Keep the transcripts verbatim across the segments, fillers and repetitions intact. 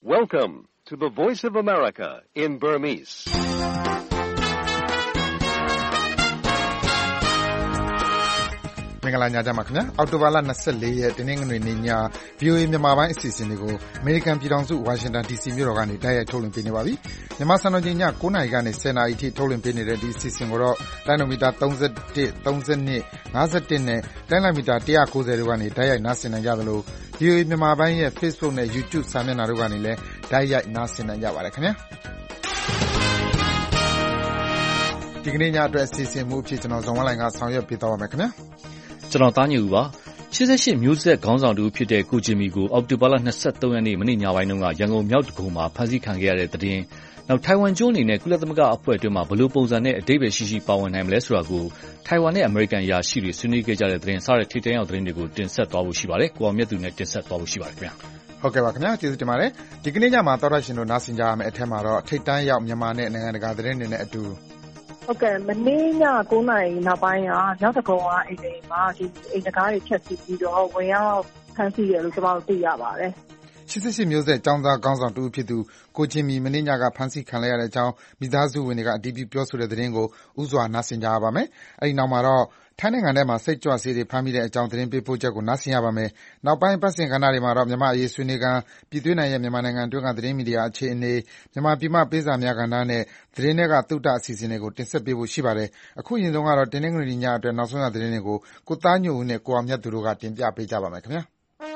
Welcome to the Voice of America in Burmese. ။မင်္ဂလာညချမ်းပါခင်ဗျာ။အောက်တိုဘာလ၂၄ရက်တနင်္ဂနွေနေ့ည ဗွီအိုအေ မြန်မာပိုင်းအစီအစဉ်တွေကိုအမေရိကန်ပြည်ထောင်စုဝါရှင်တန်ဒီစီမြို့တော်ကနေတိုက်ရိုက်ထုတ်လွှင့်ပေးနေပါပြီ။မြန်မာစံတော်ချိန်ည၉နာရီကနေ၁၀နာရီအထိထုတ်လွှင့်ပေးနေတဲ့ဒီအစီအစဉ်ကိုတော့လိုင်းနိုမီတာ၃၁၊၃၂၊၅၁နဲ့တိုင်းလိုင်းမီတာ၁၉၀တို့ကနေတိုက်ရိုက်နားဆင်နိုင်ကြသလို ဗွီအိုအေ မြန်မာပိုင်းရဲ့ Facebook နဲ့ YouTube စာမျက်နှာတို့ကနေလည်းတိုက်ရိုက်နားဆင်နိုင်ကြပါတယ်ခင်ဗျာ။ဒီကနေ့ညအတွက်အစီအစဉ်မှုအဖြစ်ကျွန်တော်ဇော်ဝင်းလှိုင်ကဆောင်ရွက်ပေးသွားပါမယ်ခင်ဗျာ။ကျွန်တော်သားညူပါရှစ်ရှစ်မျိုးဆက်ခေါင်းဆောင်တူဖြစ်တဲ့ကိုဂျင်မီကိုအောက်တိုဘာလ၂၃ရက်နေ့မနေ့ညပိုင်းတုန်းကရန်ကုန်မြောက်တကူမှာဖမ်းဆီးခံခဲ့ရတဲ့တဲ့တင်နောက်ထိုင်ဝမ်ကျွန်းအနေနဲ့ကုလသမဂ္ဂအဖွဲ့အတွင်းမှာဘယ်လိုပုံစံနဲ့အဓိပ္ပာယ်ရှိရှိပါဝင်နိုင်မလဲဆိုတာကိုထိုင်ဝမ်နဲ့အမေရိကန်အရာရှိတွေဆွေးနွေးခဲ့ကြတဲ့တဲ့တင်စတဲ့ထိပ်တန်းရောက်တဲ့တင်တွေကိုတင်ဆက်သွားဖို့ရှိပါတယ်ကိုအောင်မြတ်သူနဲ့တင်ဆက်သွားဖို့ရှိပါတယ်ခင်ဗျာဟုတ်ကဲ့ပါခင်ဗျာကျေးဇူးတင်ပါတယ်ဒီကနေ့ညမှာတော်တော်ရှင်တို့နားဆင်ကြရမယ့်အထက်မှာတော့ထိပ်တန်းရောက်မြန်မာနဲ့နိုင်ငံတကာသတင်းတွေနဲ့အတူဟုတ်ကဲ့မနေ့ည၉နာရီနောက်ပိုင်းကနောက်တစ်ခုကအိမ်တွေမှာဒီအိမ်တကားတွေဖြတ်စီပြီးတော့ဝင်ရောက်ဖမ်းဆီးရလို့ကျွန်တော်တို့သိရပါတယ်ရှစ်ရှစ်မျိုးဆက်ចောင်းသားခေါင်းဆောင်တူဖြစ်သူကိုချင်းမီမင်းညကဖမ်းဆီးခံလိုက်ရတဲ့အကြောင်းမိသားစုဝင်တွေကအတည်ပြုပြောဆိုတဲ့သတင်းကိုဥစွာနားဆင်ကြရပါမယ်။အဲဒီနောက်မှာတော့ထိုင်းနိုင်ငံထဲမှာစိတ်ကြွဆေးတွေဖမ်းမိတဲ့အကြောင်းသတင်းပေးပို့ချက်ကိုနားဆင်ရပါမယ်။နောက်ပိုင်းပတ်စင်ကဏ္ဍတွေမှာတော့မြန်မာအရေးဆွေးနွေးကမ်းပြည်တွင်းနိုင်ရဲ့မြန်မာနိုင်ငံအတွင်းကသတင်းမီဒီယာအခြေအနေမြန်မာပြည်မှပေးစာများကဏ္ဍနဲ့သတင်းတွေကသုတအစီအစဉ်တွေကိုတင်ဆက်ပေးဖို့ရှိပါတယ်။အခုရင်ဆုံးကတော့တင်းနှင်းငွေညအတွက်နောက်ဆုံးရသတင်းတွေကိုကိုသားညိုဦးနဲ့ကိုအောင်မြတ်သူတို့ကတင်ပြပေးကြပါမယ်ခင်ဗျာ။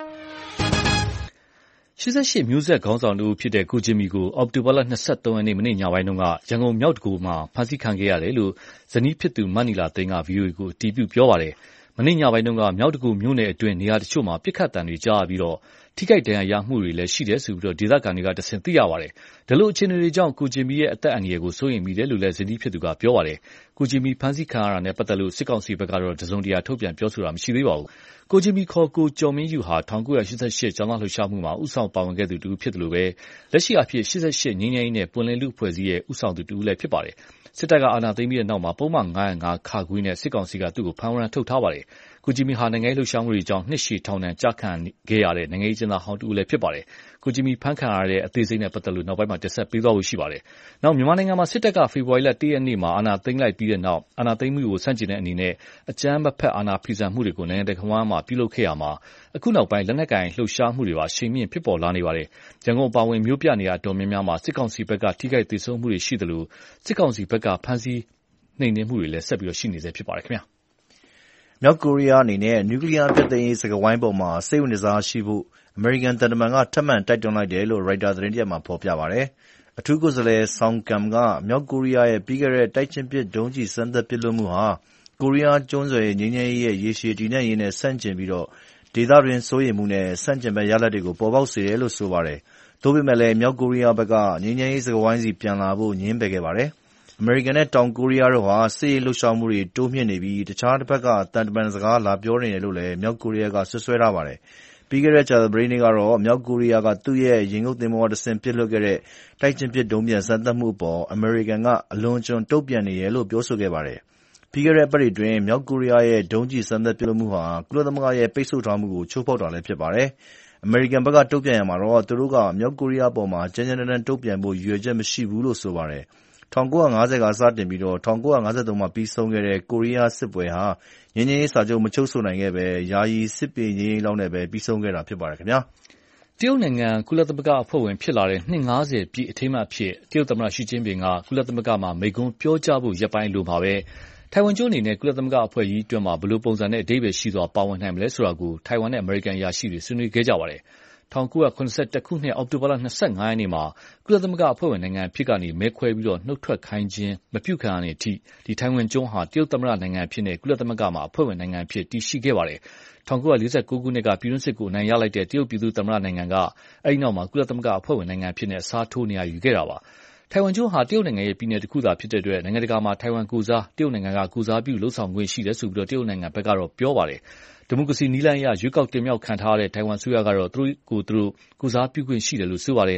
ရှစ်ရှစ်မျိုးဆက်ခေါင်းဆောင်တူဖြစ်တဲ့ကိုဂျင်မီကိုအောက်တိုဘာလ၂၃ရက်နေ့မနေ့ညပိုင်းတုန်းကရန်ကုန်မြောက်တကူမှာဖမ်းဆီးခံခဲ့ရတယ်လို့ဇနီးဖြစ်သူမန်နီလာသိန်းက ဗွီအိုအေ ကိုအတည်ပြုပြောပါတယ်။မနေ့ညပိုင်းတုန်းကမြောက်တကူမြို့နယ်အတွင်းနေရာတချို့မှာပစ်ခတ်တံတွေကြားရပြီးတော့ထိခိုက်ဒဏ်ရာရမှုတွေလည်းရှိတယ်ဆိုပြီးတော့ဒေသခံတွေကတဆင့်သိရပါတယ်။ဒါလို့အခြေအနေတွေကြောင့်ကိုဂျင်မီရဲ့အသက်အန္တရာယ်ကိုစိုးရိမ်မိတယ်လို့လည်းဇနီးဖြစ်သူကပြောပါတယ်။ကိုဂျင်မီဖမ်းဆီးခံရတာနဲ့ပတ်သက်လို့စစ်ကောင်စီဘက်ကတော့တစုံတရာထုတ်ပြန်ပြောဆိုတာမရှိသေးပါဘူး။ကိုဂျင်မီခေါ်ကိုကျော်မင်းယူဟာ၁၉၈၈ကျောင်းသားလှုပ်ရှားမှုမှာဦးဆောင်ပါဝင်ခဲ့သူတူဖြစ်တယ်လို့ပဲလက်ရှိအဖြစ်၈၈ငြိမ်းချမ်းရေးနဲ့ပွင့်လင်းလူအဖွဲ့အစည်းရဲ့ဦးဆောင်သူတူလည်းဖြစ်ပါတယ်။စစ်တပ်ကအာဏာသိမ်းပြီးတဲ့နောက်မှာပုံမှန်၅၀၅ခါခွေးနဲ့စစ်ကောင်စီကသူ့ကိုဖမ်းဝရမ်းထုတ်ထားပါတယ်။ကိုဂျင်မီဟာနိုင်ငံရေးလှုပ်ရှားမှုတွေကြောင့်နှစ်ရှည်ထောင်ဒဏ်ကျခံခဲ့ရတဲ့နိုင်ငံရေးကျင်းသားဟောင်းတူလည်းဖြစ်ပါတယ်။ကိုဂျင်မီဖမ်းခံရတဲ့အသေးစိတ်နဲ့ပတ်သက်လို့နောက်ပိုင်းမှာတင်ဆက်ပေးသွားဖို့ရှိပါတယ်။နောက်မြန်မာနိုင်ငံမှာစစ်တပ်ကဖေဖော်ဝါရီလ၁ရက်နေ့မှာအာဏာသိမ်းလိုက်ပြီးတဲ့နောက်အာဏာသိမ်းမှုကိုဆန့်ကျင်တဲ့အနေနဲ့အကြမ်းမဖက်အာဏာဖီဆန်မှုတွေကိုနိုင်ငံတကာမှာပြုလုပ်ခဲ့ရမှာအခုနောက်ပိုင်းလက်နက်ကိုင်လှုပ်ရှားမှုတွေပါချိန်မြင့်ဖြစ်ပေါ်လာနေပါတယ်။ရန်ကုန်ပါဝင်မြို့ပြနေရာတော်များများမှာစစ်ကောင်စီဘက်ကထိခိုက်ဒေဆုံးမှုတွေရှိတယ်လို့စစ်ကောင်စီဘက်ကဖမ်းဆီးနှိမ်နင်းမှုတွေလည်းဆက်ပြီးရှိနေစေဖြစ်ပါတယ်ခင်ဗျာ။မြောက်ကိုရီးယားအနေနဲ့နျူကလ িয়ার ဖျက်သိမ်းရေးစကားဝိုင်းပေါ်မှာစိတ်ဝင်စားရှိဖို့အမေရိကန်သံတမန်ကထပ်မံတိုက်တွန်းလိုက်တယ်လို့ရိုက်တာသတင်းတရက်မှာဖော်ပြပါတယ်။အထူးကိုယ်စားလှယ်ဆောင်းကမ်ကမြောက်ကိုရီးယားရဲ့ပြီးခဲ့တဲ့တိုက်ချင်းပစ်ဒုံးကျည်စမ်းသပ်ပစ်လွှတ်မှုဟာကိုရီးယားကျွန်းဆွယ်ငြိမ်းချမ်းရေးရဲ့ရေရှည်တည်တံ့ရေးနဲ့ဆန့်ကျင်ပြီးတော့ဒေသတွင်းစိုးရိမ်မှုနဲ့ဆန့်ကျင်ဘက်ရလဒ်တွေကိုပေါ်ပေါက်စေတယ်လို့ဆိုပါတယ်။သို့ပေမဲ့လည်းမြောက်ကိုရီးယားဘက်ကငြိမ်းချမ်းရေးစကားဝိုင်းစီပြန်လာဖို့ငြင်းပယ်ခဲ့ပါတယ်။အမေရိကန်နဲ့တောင်ကိုရီးယားတို့ဟာစစ်ရေးလှုပ်ရှားမှုတွေတိုးမြင့်နေပြီးတခြားတစ်ဖက်ကတန်တမန်စကားလာပြောနေတယ်လို့လည်းမြောက်ကိုရီးယားကဆွဆွဲထားပါတယ်။ပြီးခဲ့တဲ့ကြာသပတေးနေ့ကတော့မြောက်ကိုရီးယားကသူ့ရဲ့ရေငုပ်သင်္ဘောကတဆင့်ပစ်လွှတ်ခဲ့တဲ့တိုက်ချင်းပစ်ဒုံးပျံစမ်းသပ်မှုအပေါ်အမေရိကန်ကအလွန်အကျွံတုံ့ပြန်နေတယ်လို့ပြောဆိုခဲ့ပါတယ်။ပြီးခဲ့တဲ့အပတ်အတွင်းမြောက်ကိုရီးယားရဲ့ဒုံးကျည်စမ်းသပ်ပစ်လွှတ်မှုဟာကုလသမဂ္ဂရဲ့ပိတ်ဆို့ထားမှုကိုချိုးဖောက်တာလည်းဖြစ်ပါတယ်။အမေရိကန်ဘက်ကတုံ့ပြန်ရမှာတော့သူတို့ကမြောက်ကိုရီးယားအပေါ်မှာကြမ်းကြမ်းတမ်းတမ်းတုံ့ပြန်ဖို့ရည်ရွယ်ချက်မရှိဘူးလို့ဆိုပါတယ်။၁၉၅၀ကစတင်ပြီးတော့၁၉၅၃မှာပြီးဆုံးခဲ့တဲ့ကိုရီးယားစစ်ပွဲဟာငြိမ်းချမ်းရေးစာချုပ်မချုပ်ဆိုနိုင်ခဲ့ပဲယာယီစစ်ပြေငြိမ်းရေးလောက်နဲ့ပဲပြီးဆုံးခဲ့တာဖြစ်ပါတယ်ခင်ဗျာတရုတ်နိုင်ငံကုလသမဂ္ဂအဖွဲ့ဝင်ဖြစ်လာတဲ့နှစ်၅၀ပြည့်အထိမ်းအမှတ်အဖြစ်တရုတ်သမ္မတရှီကျင်းပင်ကကုလသမဂ္ဂမှာမိန့်ခွန်းပြောကြားဖို့ရက်ပိုင်းလိုမှာပဲထိုင်ဝမ်ကျွန်းအနေနဲ့ကုလသမဂ္ဂအဖွဲ့ကြီးအတွင်းမှာဘယ်လိုပုံစံနဲ့အဓိပ္ပာယ်ရှိစွာပါဝင်နိုင်မလဲဆိုတာကိုထိုင်ဝမ်နဲ့အမေရိကန်အရာရှိတွေဆွေးနွေးခဲ့ကြပါတယ်။၁၉၇၁ခုနှစ်အောက်တိုဘာလ၂၅ရက်နေ့မှာကုလသမဂ္ဂအဖွဲ့ဝင်နိုင်ငံဖြစ်ကနေမဲခွဲပြီးတော့နှုတ်ထွက်ခိုင်းခြင်းမပြုခံရတဲ့အထိဒီထိုင်ဝမ်ကျွန်းဟာတရုတ်သမ္မတနိုင်ငံဖြစ်နေကုလသမဂ္ဂမှာအဖွဲ့ဝင်နိုင်ငံဖြစ်တည်ရှိခဲ့ပါတယ်။၁၉၄၉ခုနှစ်ကပြည်တွင်းစစ်ကိုအနိုင်ရလိုက်တဲ့တရုတ်ပြည်သူ့သမ္မတနိုင်ငံကအဲဒီနောက်မှာကုလသမဂ္ဂအဖွဲ့ဝင်နိုင်ငံဖြစ်နေအစားထိုးနေရယူခဲ့တာပါ။ထိုင်ဝမ်ကျွန်းဟာတရုတ်နိုင်ငံရဲ့ပြည်နယ်တစ်ခုသာဖြစ်တဲ့အတွက်နိုင်ငံတကာမှာထိုင်ဝမ်ကိုစားတရုတ်နိုင်ငံကကိုစားပြုလှုပ်ဆောင်ခွင့်ရှိတယ်ဆိုပြီးတော့တရုတ်နိုင်ငံဘက်ကတော့ပြောပါတယ်။ဒီမိုကရေစီနည်းလမ်းအရရွေးကောက်တင်မြှောက်ခံထားရတဲ့ထိုင်ဝမ်အစိုးရကတော့သူတို့ကိုသူတို့ကိုစားပြုခွင့်ရှိတယ်လို့ဆိုပါတယ်။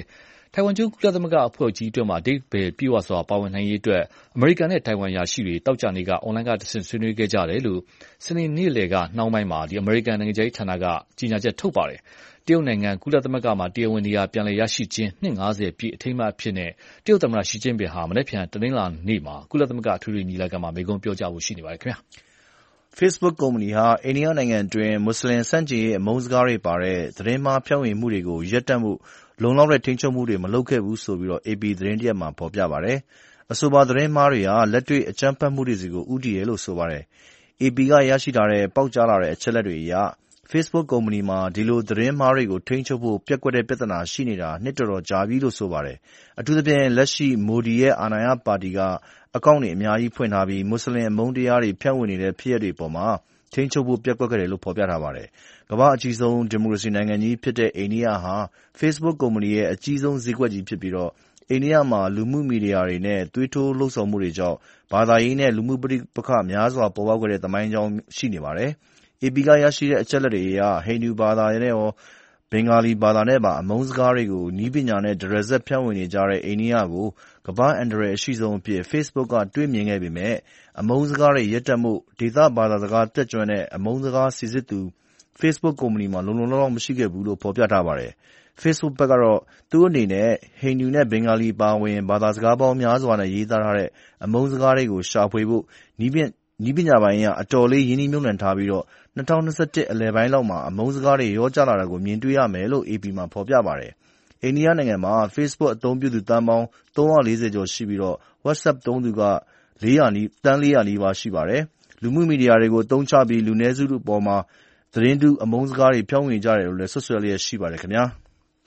ထိုင်ဝမ်ကျွန်းကုလသမဂ္ဂအဖွဲ့ကြီးအတွင်းမှာအဓိပ္ပာယ်ပြည့်ဝစွာပါဝင်နိုင်ရေးအတွက်အမေရိကန်နဲ့ထိုင်ဝမ်ရာရှိတွေတောက်ကြနေကအွန်လိုင်းကတဆင့်ဆွေးနွေးခဲ့ကြတယ်လို့စနေနေ့လယ်ကနှောင်းပိုင်းမှာအမေရိကန်နိုင်ငံခြားရေးဌာနကကြေညာချက်ထုတ်ပါတယ်။တရုတ်နိုင်ငံကုလသမဂ္ဂမှာတရားဝင်နေရာပြန်လည်ရရှိခြင်းနှစ်ငါးဆယ်ပြည့်အထိမ်းအမှတ်အဖြစ်နဲ့တရုတ်သမ္မတရှီကျင်းပင်ဟာမနက်ဖြန်တနင်္လာနေ့မှာကုလသမဂ္ဂအထွေထွေညီလာခံမှာမိန့်ခွန်းပြောကြားဖို့ရှိနေပါတယ်ခင်ဗျာ။ Facebook ကုမ္ပဏီဟာအိန္ဒိယနိုင်ငံအတွင်းမွတ်စလင်ဆန့်ကျင်ရေးအမုန်းစကားတွေပါတဲ့သတင်းမှားဖြန့်ဝေမှုတွေကိုရပ်တန့်ဖို့လုံလောက်တဲ့ထိန်းချုပ်မှုတွေမလုပ်ခဲ့ဘူးဆိုပြီး အေပီ သတင်းတရပ်မှာဖော်ပြပါတယ်။အဆိုပါသတင်းမှားတွေဟာလက်တွေ့အကြမ်းဖက်မှုတွေဆီကိုဦးတည်တယ်လို့ဆိုပါတယ်။ အေပီ ကရရှိထားတဲ့ပေါက်ကြားလာတဲ့အချက်အလက်တွေအရ Facebook ကုမ္ပဏီမှာဒီလိုသတင်းမှားတွေကိုထိန်းချုပ်ဖို့ပျက်ကွက်တဲ့ပြဿနာရှိနေတာနှစ်တော်တော်ကြာပြီလို့ဆိုပါတယ်။အထူးသဖြင့်လက်ရှိမိုဒီရဲ့အာဏာရပါတီကအကောင့်တွေအများကြီးဖွင့်ထားပြီးမွတ်စလင်အမုန်းတရားတွေဖြန့်ဝေနေတဲ့ဖြစ်ရပ်တွေအပေါ်မှာထိန်းချုပ်ဖို့ပျက်ကွက်ခဲ့တယ်လို့ဖော်ပြထားပါတယ်။ကမ္ဘာ့အကြီးဆုံးဒီမိုကရေစီနိုင်ငံကြီးဖြစ်တဲ့အိန္ဒိယဟာ Facebook ကုမ္ပဏီရဲ့အကြီးဆုံးဈေးကွက်ကြီးဖြစ်ပြီးအိန္ဒိယမှာလူမှုမီဒီယာတွေနဲ့သွေးထိုးလှုံ့ဆော်မှုတွေကြောင့်ဘာသာရေးနဲ့လူမှုပဋိပက္ခများစွာပေါ်ပေါက်ခဲ့တဲ့သမိုင်းကြောင်းရှိနေပါတယ်။ အေပီ ကရရှိတဲ့အချက်အလက်တွေအရဟိန္ဒူဘာသာနဲ့ရောဘင်္ဂါလီဘာသာနဲ့ပါအမုန်းစကားတွေကိုနည်းပညာနဲ့တရစပ်ဖြန့်ဝေနေကြတဲ့အိန္ဒိယကိုကမ္ဘာ့အန္တရာယ်အရှိဆုံးအဖြစ် Facebook ကတွေ့မြင်ခဲ့ပေမယ့်အမုန်းစကားတွေရပ်တန့်ဖို့ဒေသဘာသာစကားတတ်ကျွမ်းတဲ့အမုန်းစကားစိစစ်သူ Facebook ကုမ္ပဏီမှာလုံလုံလောက်လောက်မရှိခဲ့ဘူးလို့ဖော်ပြထားပါတယ်။ Facebook ဘက်ကတော့သူ့အနေနဲ့ဟိန္ဒူနဲ့ဘင်္ဂါလီအပါအဝင်ဘာသာစကားပေါင်းများစွာနဲ့ရေးသားထားတဲ့အမုန်းစကားတွေကိုရှာဖွေဖို့နည်းပညာပိုင်းအရအတော်လေးရင်းနှီးမြှုပ်နှံထားပြီး၂၀၂၁အလယ်ပိုင်းလောက်မှာအမုန်းစကားတွေလျော့ကျလာတာကိုမြင်တွေ့ရမယ်လို့ အေပီ မှာဖော်ပြပါတယ်။အိန္ဒိယနိုင်ငံမှာ Facebook အသုံးပြုသူသန်းပေါင်းသုံးရာလေးဆယ်ကျော်ရှိပြီး WhatsApp သုံးသူကသန်းလေးရာနီးပါးရှိပါတယ်။လူမှုမီဒီယာတွေကိုအသုံးချပြီးလူနည်းစုအပေါ်မှာသတင်းတုအမုန်းစကားတွေဖြန့်ဝေကြတယ်လို့လည်းစွပ်စွဲလျက်ရှိပါတယ်ခင်ဗျာ။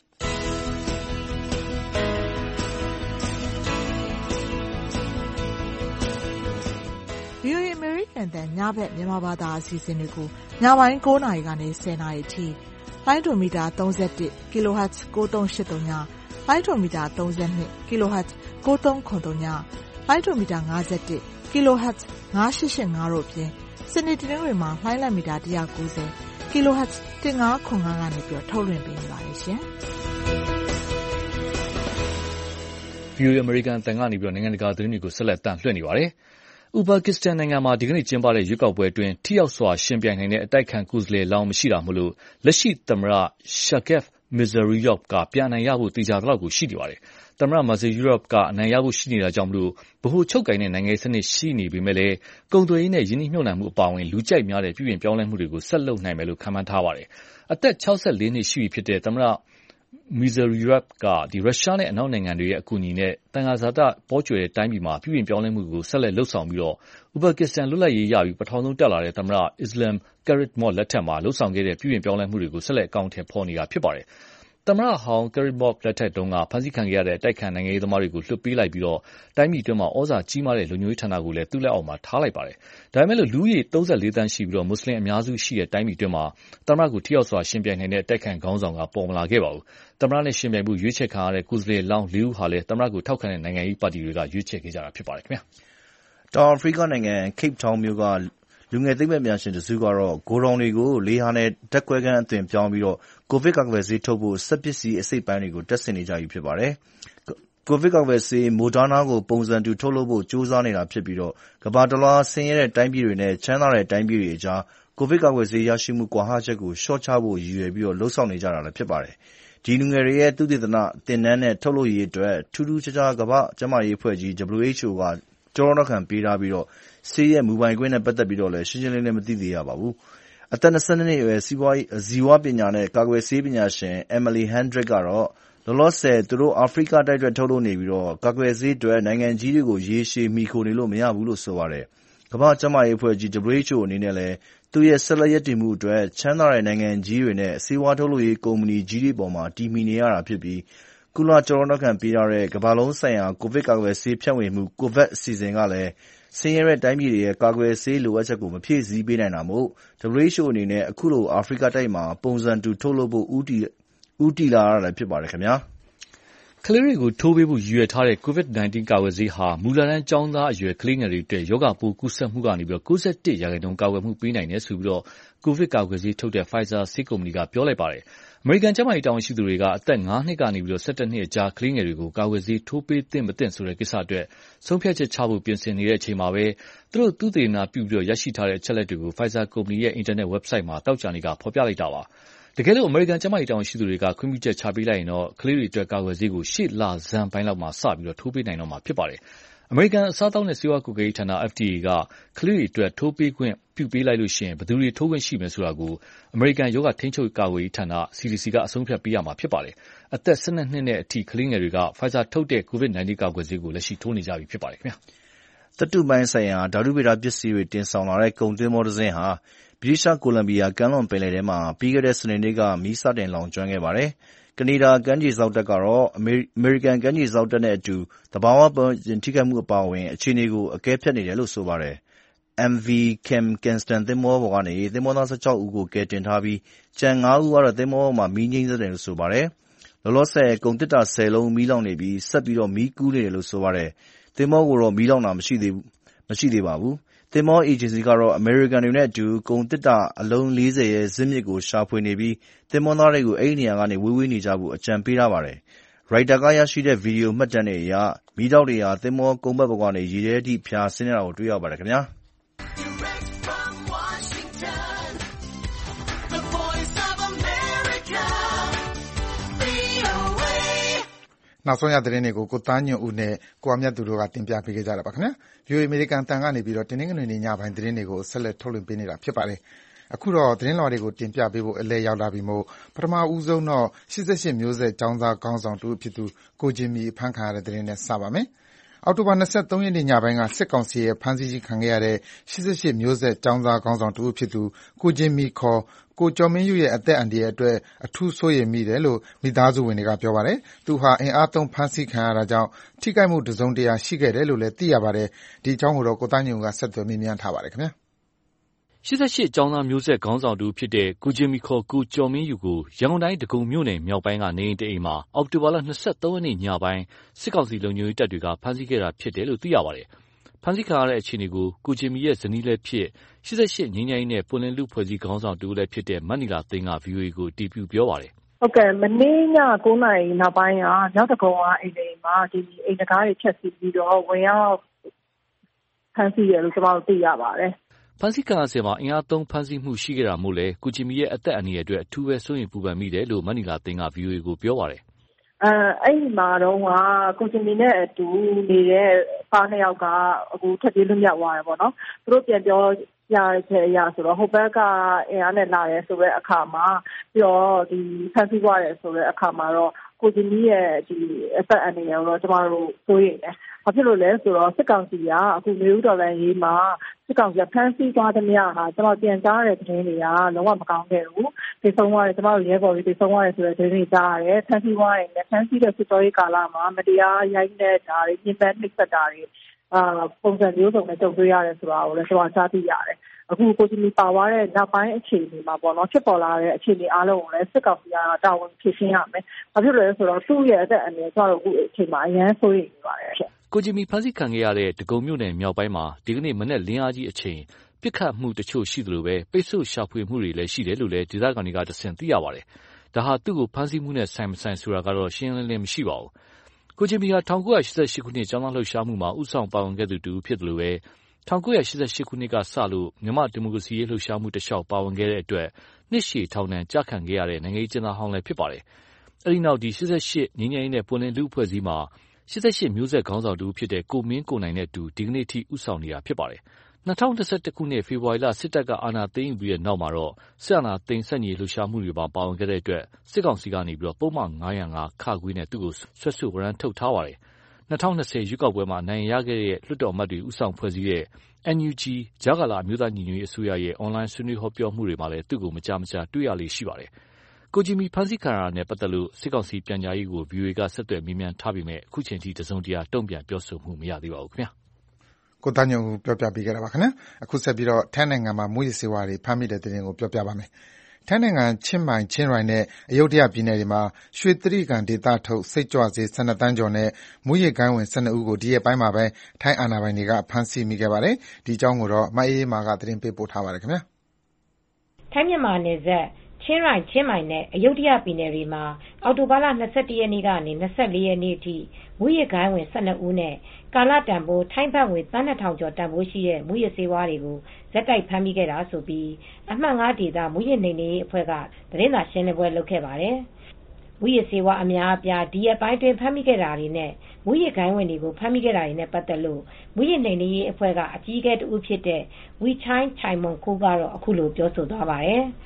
VOA အမေရိကန်အသံညဘက်မြန်မာဘာသာအစီအစဉ်တွေကိုညပိုင်းကိုးနာရီကနေဆယ်နာရီအထိလိုင်းဒိုမီတာသုံး၁၁ kilohertz ကိုးသုံးရှစ်သုံး လိုင်းဒိုမီတာသုံး၂ kilohertz ကိုးသုံးခုနှစ်သုံး လိုင်းဒိုမီတာ၅၁ kilohertz ငါးရှစ်ရှစ်ငါးတို့အပြင်စနေတနင်္ဂနွေမှာလှိုင်းလံမီတာ၁၉၀ kilohertz ၁၅ခု၅ကနေပြီးထုတ်လွှင့်ပေးနေပါတယ်ရှင်။ VOA အမေရိကန်အသံကနေပြီးနိုင်ငံတကာသတင်းတွေကိုဆက်လက်တန်လှည့်နေပါတယ်။ဥဇဘက်ကစ္စတန်နိုင်ငံမှာဒီကနေ့ကျင်းပတဲ့ရွေးကောက်ပွဲအတွင်းထိရောက်စွာယှဉ်ပြိုင်နိုင်တဲ့အတိုက်အခံကိုယ်စားလှယ်လောင်းမရှိတာမို့လက်ရှိသမ္မတ Shavkat Mirziyoyev ကပြန်အနိုင်ရဖို့သေချာသလောက်ရှိနေပါတယ်။သမ္မတ Mirziyoyev ကအနိုင်ရဖို့ရှိနေတာကြောင့်ဗဟိုချုပ်ကိုင်တဲ့နိုင်ငံရေးစနစ်ရှိနေပေမယ့်လည်းကုန်သွယ်ရေးနဲ့ရင်းနှီးမြှုပ်နှံမှုအပါအဝင်လူကြိုက်များတဲ့ပြုပြင်ပြောင်းလဲမှုတွေကိုဆက်လုပ်နိုင်မယ်လို့ခန့်မှန်းထားပါတယ်။အသက်ခြောက်ဆယ်လေးနှစ်ရှိပြီဖြစ်တဲ့သမ္မတMirziyoyev ကရုရှားနဲ့အနောက်နိုင်ငံတွေရဲ့အကူအညီနဲ့သံဃာဇာတပေါကြွယ်တဲ့တိုင်းပြည်မှာပြုပြင်ပြောင်းလဲမှုကိုဆက်လက်လုပ်ဆောင်ပြီးဥဇဘက်ကစ္စတန်လွတ်လပ်ရေးရပြီးပထမဆုံးတက်လာတဲ့သမ္မတ Islam Karimov လက်ထက်မှာလုပ်ဆောင်ခဲ့တဲ့ပြုပြင်ပြောင်းလဲမှုတွေကိုဆက်လက်အကောင်အထည်ဖော်နေတာဖြစ်ပါတယ်။သမ္မတဟောင်း Karimov လက်ထက်တုန်းကဖမ်းဆီးခံခဲ့ရတဲ့အတိုက်အခံနိုင်ငံရေးသမားတွေကိုလွှတ်ပေးလိုက်ပြီးတိုင်းပြည်အတွင်းမှာဩဇာကြီးမားတဲ့လုံခြုံရေးဌာနကိုလည်းသူ့လက်အောက်မှာထားလိုက်ပါတယ်။ဒါပေမဲ့လူဦးရေသုံးလေးသန်းရှိပြီးမွတ်စလင်အများစုရှိတဲ့တိုင်းပြည်အတွင်းမှာသမ္မတကိုထိရောက်စွာယှဉ်ပြိုင်နိုင်တဲ့အတိုက်အခံခေါင်းဆောင်ကပေါ်မလာခဲ့ပါဘူး။သမ္မတနဲ့ယှဉ်ပြိုင်ဖို့ရွေးချယ်ခံရတဲ့ကိုယ်စားလှယ်လောင်းလေးဦးဟာလည်းသမ္မတကိုထောက်ခံတဲ့နိုင်ငံရေးပါတီတွေကရွေးချယ်ခဲ့ကြတာဖြစ်ပါတယ်ခင်ဗျာ။တောင်အာဖရိကနိုင်ငံ Cape Town မြို့ကလူငယ်သိပ္ပံပညာရှင်တစုကတော့ဂိုဒေါင်တွေကိုလေဟာနဲ့ဓာတ်ခွဲခန်းအသွင်ပြောင်းပြီးကိုဗစ်ကာကွယ်ဆေးထုတ်ဖို့စက်ပစ္စည်းအစိတ်အပိုင်းတွေကိုတပ်ဆင်နေကြပြီဖြစ်ပါတယ်။ကိုဗစ်ကာကွယ်ဆေး Moderna ကိုပုံစံတူထုတ်လုပ်ဖို့ကြိုးစားနေတာဖြစ်ပြီးကမ္ဘာတလွှားဆင်းရဲတဲ့တိုင်းပြည်တွေနဲ့ချမ်းသာတဲ့တိုင်းပြည်တွေအကြားကိုဗစ်ကာကွယ်ဆေးရရှိမှုကွာဟချက်ကိုလျှော့ချဖို့ရည်ရွယ်ပြီးလုပ်ဆောင်နေကြတာလည်းဖြစ်ပါတယ်။ဒီလူငယ်တွေရဲ့သုတေသနသင်တန်းနဲ့ထုတ်လုပ်ရေးအတွက်ထူးထူးခြားခြားကမ္ဘာ့ကျန်းမာရေးအဖွဲ့ကြီး W H O ကကျောထောက်နောက်ခံပေးထားပြီးဆေးရဲ့မူပိုင်ခွင့်နဲ့ပတ်သက်ပြီးလည်းရှင်းရှင်းလင်းလင်းမသိသေးရပါဘူး။အသက်၂၂နှစ်အရွယ်ဇီဝပညာနဲ့ကာကွယ်ဆေးပညာရှင် Emily Hendrick ကတော့လောလောဆယ်သူတို့အာဖရိကတိုက်အတွက်ထုတ်လုပ်နေပြီးကာကွယ်ဆေးအတွက်နိုင်ငံကြီးတွေကိုရေရှည်မှီခိုနေလို့မရဘူးလို့ဆိုပါတယ်။ကမ္ဘာ့ကျန်းမာရေးအဖွဲ့ကြီး W H O အနေနဲ့လည်းသူ့ရဲ့ဆက်လက်ရပ်တည်မှုအတွက်ချမ်းသာတဲ့နိုင်ငံကြီးတွေနဲ့ဆေးဝါးထုတ်လုပ်ရေးကုမ္ပဏီကြီးတွေပေါ်မှာတည်မှီနေရတာဖြစ်ပြီးကုလကျောထောက်နောက်ခံပေးထားတဲ့ကမ္ဘာလုံးဆိုင်ရာကိုဗစ်ကာကွယ်ဆေးဖြန့်ဝေမှု COVAX အစီအစဉ်ကလည်းဆင်းရဲတဲ့တိုင်းပြည်တွေရဲ့ကာကွယ်ဆေးလိုအပ်ချက်ကိုမဖြည့်ဆည်းပေးနိုင်တာမို့ W H O အနေနဲ့အခုလိုအာဖရိကတိုက်မှာပုံစံတူထုတ်လုပ်ဖို့ဦးတည်လာရတာဖြစ်ပါတယ်ခင်ဗျာ။ကလေးတွေကိုထိုးပေးဖို့ရည်ရွယ်ထားတဲ့ ကိုဗစ် ၁၉ ကာကွယ်ဆေးဟာမူလတန်းကျောင်းသားအရွယ်ကလေးငယ်တွေအတွက်ရောဂါပိုးကူးစက်မှုကနေ၉၁ရာခိုင်နှုန်းကာကွယ်မှုပေးနိုင်တယ်ဆိုပြီးကိုဗစ်ကာကွယ်ဆေးထုတ်တဲ့ Pfizer ဆေးကုမ္ပဏီကပြောလိုက်ပါတယ်။အမေရိကန်ကျန်းမာရေးတာဝန်ရှိသူတွေကအသက်ငါးနှစ်ကနေ၁၇နှစ်အကြားကလေးငယ်တွေကိုကာကွယ်ဆေးထိုးပေးသင့်မသင့်ဆိုတဲ့ကိစ္စအတွက်ဆုံးဖြတ်ချက်ချဖို့ပြင်ဆင်နေတဲ့အချိန်မှာပဲသူတို့သုတေသနပြုပြီးရရှိထားတဲ့အချက်အလက်တွေကို Pfizer ကုမ္ပဏီရဲ့အင်တာနက် website မှာသောကြာနေ့ကဖော်ပြလိုက်တာပါ။တကယ်လို့အမေရိကန်ကျန်းမာရေးတာဝန်ရှိသူတွေကခွင့်ပြုချက်ချပေးလိုက်ရင်တော့ကလေးတွေအတွက်ကာကွယ်ဆေးကိုရှေ့လဆန်းပိုင်းလောက်မှာစပြီးထိုးပေးနိုင်တော့မှာဖြစ်ပါတယ်။အမေရိကန်အစားအသောက်နဲ့ဆေးဝါးကွပ်ကဲရေးဌာန F D A ကကလေးတွေအတွက်ထိုးပေးခွင့်ပြုပေးလိုက်လို့ရှိရင်ဘယ်သူတွေထိုးခွင့်ရှိမယ်ဆိုတာကိုအမေရိကန်ရောဂါထိန်းချုပ်ကာကွယ်ရေးဌာန C D C ကအဆုံးဖြတ်ပေးရမှာဖြစ်ပါတယ်။အသက်၁၂နှစ်နဲ့အထိကလေးငယ်တွေက Pfizer ထုတ်တဲ့ကိုဗစ် ၁၉ ကာကွယ်ဆေးကိုလက်ရှိထိုးနေကြပြီဖြစ်ပါတယ်ခင်ဗျာ။သတ္တုပိုင်းဆိုင်ရာဓာတုဗေဒပစ္စည်းတွေတင်ဆောင်လာတဲ့ကုန်သင်္ဘောတစ်စင်းဟာဗြိတိသျှကိုလံဘီယာကမ်းလွန်ပင်လယ်ထဲမှာပြီးခဲ့တဲ့စနေနေ့ကမီးစတင်လောင်ကျွမ်းခဲ့ပါတယ်။ကနေဒါကမ်းခြေစောင့်တပ်ကတော့အမေရိကန်ကမ်းခြေစောင့်တပ်နဲ့အတူသဘာဝပတ်ဝန်းကျင်ထိခိုက်မှုအပါအဝင်အခြေအနေကိုအကဲဖြတ်နေတယ်လို့ဆိုပါတယ်။ M V Kim Kingston သင်္ဘောပေါ်ကနေသင်္ဘောသား၁၆ဦးကိုကယ်တင်ထားပြီးကျန်ငါးဦးကတော့သင်္ဘောပေါ်မှာမီးငြိမ်းသက်တယ်လို့ဆိုပါတယ်။လောလောဆယ်ကုန်သေတ္တာဆယ်လုံးမီးလောင်နေပြီးဆက်ပြီးမီးကူးနေတယ်လို့ဆိုပါတယ်။သင်္ဘောကိုတော့မီးလောင်တာမရှိသေးပါဘူး။သင်္ဘောအေဂျင်စီကတော့အမေရိကန်တွေနဲ့အတူကုန်သေတ္တာအလုံးလေးဆယ်ရဲ့ဇစ်မြစ်ကိုရှာဖွေနေပြီးသင်္ဘောသားတွေကိုအဲဒီနေရာကနေဝေးဝေးနေကြဖို့အကြံပေးထားပါတယ်။ရိုက်တာကရရှိတဲ့ဗီဒီယိုမှတ်တမ်းတွေအရမီးတောက်တွေဟာသင်္ဘောကုန်းဘက်ပေါ်ကနေရေထဲအထိဖြာဆင်းနေတာကိုတွေ့ရပါတယ်ခင်ဗျာ။နောက်ဆုံးရသတင်းတွေကိုကိုသားညွန့်ဦးနဲ့ကိုအမြတ်သူတို့ကတင်ပြပေးခဲ့ကြတာပါခင်ဗျာ။ ဗွီအိုအေအမေရိကန်အသံကနေပြီးတော့တင်းနှင်းငနွေနေ့ညပိုင်းသတင်းတွေကိုဆက်လက်ထုတ်လွှင့်ပေးနေတာဖြစ်ပါတယ်။အခုတော့သတင်းလွှာတွေကိုတင်ပြပေးဖို့အလဲရောက်လာပြီမို့ပထမဦးဆုံးတော့၈၈မျိုးဆက်ကျောင်းသားခေါင်းဆောင်တဦးဖြစ်သူကိုဂျင်မီဖမ်းခံရတဲ့သတင်းနဲ့စပါမယ်။အောက်တိုဘာ၂၃ရက်နေ့ညပိုင်းကစစ်ကောင်စီရဲ့ဖမ်းဆီးခြင်းခံခဲ့ရတဲ့၈၈မျိုးဆက်ကျောင်းသားခေါင်းဆောင်တဦးဖြစ်သူကိုဂျင်မီခေါ်ကိုကျော်မင်းယုရဲ့အသက်အန္တရာယ်အတွက်အထူးစိုးရိမ်မိတယ်လို့မိသားစုဝင်တွေကပြောပါတယ်။သူဟာအင်အားသုံးဖမ်းဆီးခံရတာကြောင့်ထိခိုက်မှုတစုံတရာရှိခဲ့တယ်လို့လည်းသိရပါတယ်။ဒီအကြောင်းကိုတော့ကိုသားညွန့်ကဆက်သွယ်မေးမြန်းထားပါတယ်ခင်ဗျာ။၈၈ကျောင်းသားမျိုးဆက်ခေါင်းဆောင်တဦးဖြစ်တဲ့ကိုဂျင်မီခေါ်ကိုကျော်မင်းယုကိုရန်ကုန်တိုင်းဒဂုံမြို့နယ်မြောက်ပိုင်းကနေအိမ်တအိမ်မှာအောက်တိုဘာလ၂၃ရက်နေ့ညပိုင်းစစ်ကောင်စီလုံခြုံရေးတပ်တွေကဖမ်းဆီးခဲ့တာဖြစ်တယ်လို့သိရပါတယ်။ဖမ်းဆီးခံရတဲ့အခြေအနေကိုကိုဂျင်မီရဲ့ဇနီးလည်းဖြစ်၈၈ငြိမ်းချမ်းရေးနဲ့ပွင့်လင်းလူဖွဲ့စည်းခေါင်းဆောင်တဦးလည်းဖြစ်တဲ့မနီလာသိန်းက ဗွီအိုအေကိုအတည်ပြုပြောပါတယ်။ဟုတ်ကဲ့မနေ့ည၉နာရီနောက်ပိုင်းကမြောက်ဒဂုံကအိမ်တအိမ်မှာဒီအိမ်တကားတွေဖျက်ဆီးပြီးတော့ဝင်ရောက်ဖမ်းဆီးရလို့ကျွန်တော်တို့သိရပါတယ်။ဖမ်းဆီးခံရစဉ်မှာအင်အားသုံးဖမ်းဆီးမှုရှိခဲ့တာမို့လဲကိုဂျင်မီရဲ့အသက်အန္တရာယ်အတွက်အထူးပဲစိုးရိမ်ပူပန်မိတယ်လို့မနီလာသိန်းက ဗွီအိုအေကိုပြောပါတယ်။အဲအဲ့ဒီမှာတော့ကကိုဂျင်မီနဲ့အတူနေတဲ့ပါနှစ်ယောက်ကအခုထပ်ပြေးလွတ်မြောက်သွားတယ်ပေါ့နော်။သူတို့ပြန်ပြောရတဲ့အရာဆိုတော့ဟိုဘက်ကအင်အားနဲ့လာရဲဆိုတဲ့အခါမှာပြီးတော့ဒီဖန်ဆီးသွားတယ်ဆိုတဲ့အခါမှာတော့ကိုဂျင်မီရဲ့ဒီအသက်အန္တရာယ်ကိုတော့ကျမတို့စိုးရိမ်တယ်။ဘာဖြစ်လို့လဲဆိုတော့စစ်ကောင်စီကအခုမျိုးတော်လန်ရေးမှာစစ်ကောင်စီကဖမ်းဆီးသွားတဲ့မြာဟာကျွန်တော်ပြန်ကြားတဲ့သတင်းတွေကလုံးဝမကောင်းခဲ့ဘူး။ဒီဆုံးသွားတယ်ကျွန်တော်တို့ရဲဘော်တွေဒီဆုံးသွားတယ်ဆိုတဲ့သတင်းတွေကြားရတယ်။ဖမ်းဆီးသွားတယ်နဲ့ဖမ်းဆီးတဲ့စစ်ကြောရေးကာလမှာမတရားရိုက်နေတာတွေညှဉ်းပန်းနှိပ်စက်တာတွေအာပုံစံမျိုးစုံနဲ့ကြုံတွေ့ရတယ်ဆိုတာကိုလည်းကျွန်တော်ကြားသိရတယ်။အခုကိုဂျင်မီပါသွားတဲ့နောက်ပိုင်းအခြေအနေမှာပေါ့နော်ဖြစ်ပေါ်လာတဲ့အခြေအနေအားလုံးကိုလည်းစစ်ကောင်စီကတာဝန်ဖြည့်ရှင်းရမယ်။ဘာဖြစ်လို့လဲဆိုတော့သူ့ရဲ့အသက်အန္တရာယ်ကျွန်တော်တို့အခုအချိန်မှာအရန်စိုးရိမ်နေပါတယ်ရှင့်။ကိုဂျင်မီဖမ်းဆီးခံခဲ့ရတဲ့ဒဂုံမြို့နယ်မြောက်ပိုင်းမှာဒီကနေ့မနေ့လင်းအားကြီးအချိန်ပြစ်ခတ်မှုတချို့ရှိသလိုပဲပိတ်ဆို့ရှာဖွေမှုတွေလည်းရှိတယ်လို့လည်းဒေသခံတွေကတဆင့်သိရပါတယ်။ဒါဟာသူ့ကိုဖမ်းဆီးမှုနဲ့ဆိုင်မဆိုင်ဆိုတာကတော့ရှင်းလင်းလင်းမရှိပါဘူး။ကိုဂျင်မီဟာ၁၉၈၈ခုနှစ်ကျောင်းသားလှုပ်ရှားမှုမှာဦးဆောင်ပါဝင်ခဲ့သူတူဖြစ်တယ်လို့ပဲ၁၉၈၈ခုနှစ်ကစလို့မြန်မာဒီမိုကရေစီရေးလှုပ်ရှားမှုတလျှောက်ပါဝင်ခဲ့တဲ့အတွက်နှစ်ရှည်ထောင်ဒဏ်ကျခံခဲ့ရတဲ့နိုင်ငံရေးကျင်းသားဟောင်းလည်းဖြစ်ပါတယ်။အဲဒီနောက်ဒီ၈၈ငြိမ်းချမ်းရေးနဲ့ပွင့်လင်းလူ့အဖွဲ့အစည်းမှာ၈၈မျိုးဆက်ခေါင်းဆောင်တူဖြစ်တဲ့ကိုမင်းကိုနိုင်နဲ့တူဒီကနေ့ထိဦးဆောင်နေတာဖြစ်ပါတယ်။၂၀၂၁ခုနှစ်ဖေဖော်ဝါရီလစစ်တပ်ကအာဏာသိမ်းယူပြီးတဲ့နောက်မှာတော့စစ်အာဏာသိမ်းဆန့်ကျင်လှုပ်ရှားမှုတွေမှာပါဝင်ခဲ့တဲ့အတွက်စစ်ကောင်စီကနေပြီးတော့ပုံမှန်၅၀၅ခခွေးနဲ့သူ့ကိုဆွဲဆိုဝရမ်းထုတ်ထားပါတယ်။၂၀၂၀ရွေးကောက်ပွဲမှာနိုင်ရခဲ့တဲ့လွှတ်တော်အမတ်တွေဦးဆောင်ဖွဲ့စည်းတဲ့ N U G ကြားကာလအမျိုးသားညီညွတ်ရေးအစိုးရရဲ့အွန်လိုင်းဆွေးနွေးဟောပြောမှုတွေမှာလည်းသူ့ကိုမကြာမကြာတွေ့ရလေရှိပါတယ်။ကိုဂျင်မီဖမ်းဆီးခံရတာနဲ့ပတ်သက်လို့စစ်ကောင်စီပြန်ကြားရေးကို ဗွီအိုအေကဆက်သွယ်မေးမြန်းထားပေမဲ့အခုချိန်ထိတစုံတရာတုံ့ပြန်ပြောဆိုမှုမရသေးပါဘူးခင်ဗျာ။ကိုသားညွန့်ပြောပြပေးခဲ့တာပါခင်ဗျာ။အခုဆက်ပြီးတော့ထိုင်းနိုင်ငံမှာမူးယစ်ဆေးဝါးတွေဖမ်းမိတဲ့သတင်းကိုပြောပြပါမယ်။ထိုင်းနိုင်ငံချင်းမိုင်ချင်းရိုင်နဲ့အယုဒ္ဓယပြည်နယ်တွေမှာရွှေတြိဂံဒေသထုတ်စိတ်ကြွဆေး၁၂သန်းကျော်နဲ့မူးယစ်ဂိုဏ်းဝင်၁၂ဦးကိုဒီရက်ပိုင်းမှာပဲထိုင်းအာဏာပိုင်တွေကဖမ်းဆီးမိခဲ့ပါတယ်။ဒီအကြောင်းကိုမအေးအေးမာကသတင်းပေးပို့ထားပါတယ်ခင်ဗျာ။ထိုင်းမြန်မာနယ်စပ်ချင်းရိုင်ချင်းမိုင်နဲ့အယုဒ္ဓယပြည်နယ်တွေမှာအောက်တိုဘာလ၂၁ရက်နေ့ကနေ၂၄ရက်နေ့အထိမူးယစ်ဂိုဏ်းဝင်၁၂ဦးနဲ့ကာလတန်ဖိုးထိုင်းဘတ်ငွေသန်းနှစ်ထောင်ကျော်တန်ဖိုးရှိတဲ့မူးယစ်ဆေးဝါးတွေကိုဇက်တိုက်ဖမ်းမိခဲ့တာဆိုပြီးအမှတ်၅ဒေသမူးယစ်နှိမ်နင်းရေးအဖွဲ့ကသတင်းစာရှင်းလင်းပွဲလုပ်ခဲ့ပါတယ်။မူးယစ်ဆေးဝါးအများအပြားဒီရက်ပိုင်းတွင်ဖမ်းမိခဲ့တာတွေနဲ့မူးယစ်ဂိုဏ်းဝင်တွေကိုဖမ်းမိခဲ့တာတွေနဲ့ပတ်သက်လို့မူးယစ်နှိမ်နင်းရေးအဖွဲ့ကအကြီးအကဲတဦးဖြစ်တဲ့ဝီချိုင်းချိုင်မွန်ခူကတော့အခုလိုပြောဆိုသွားပါတယ်။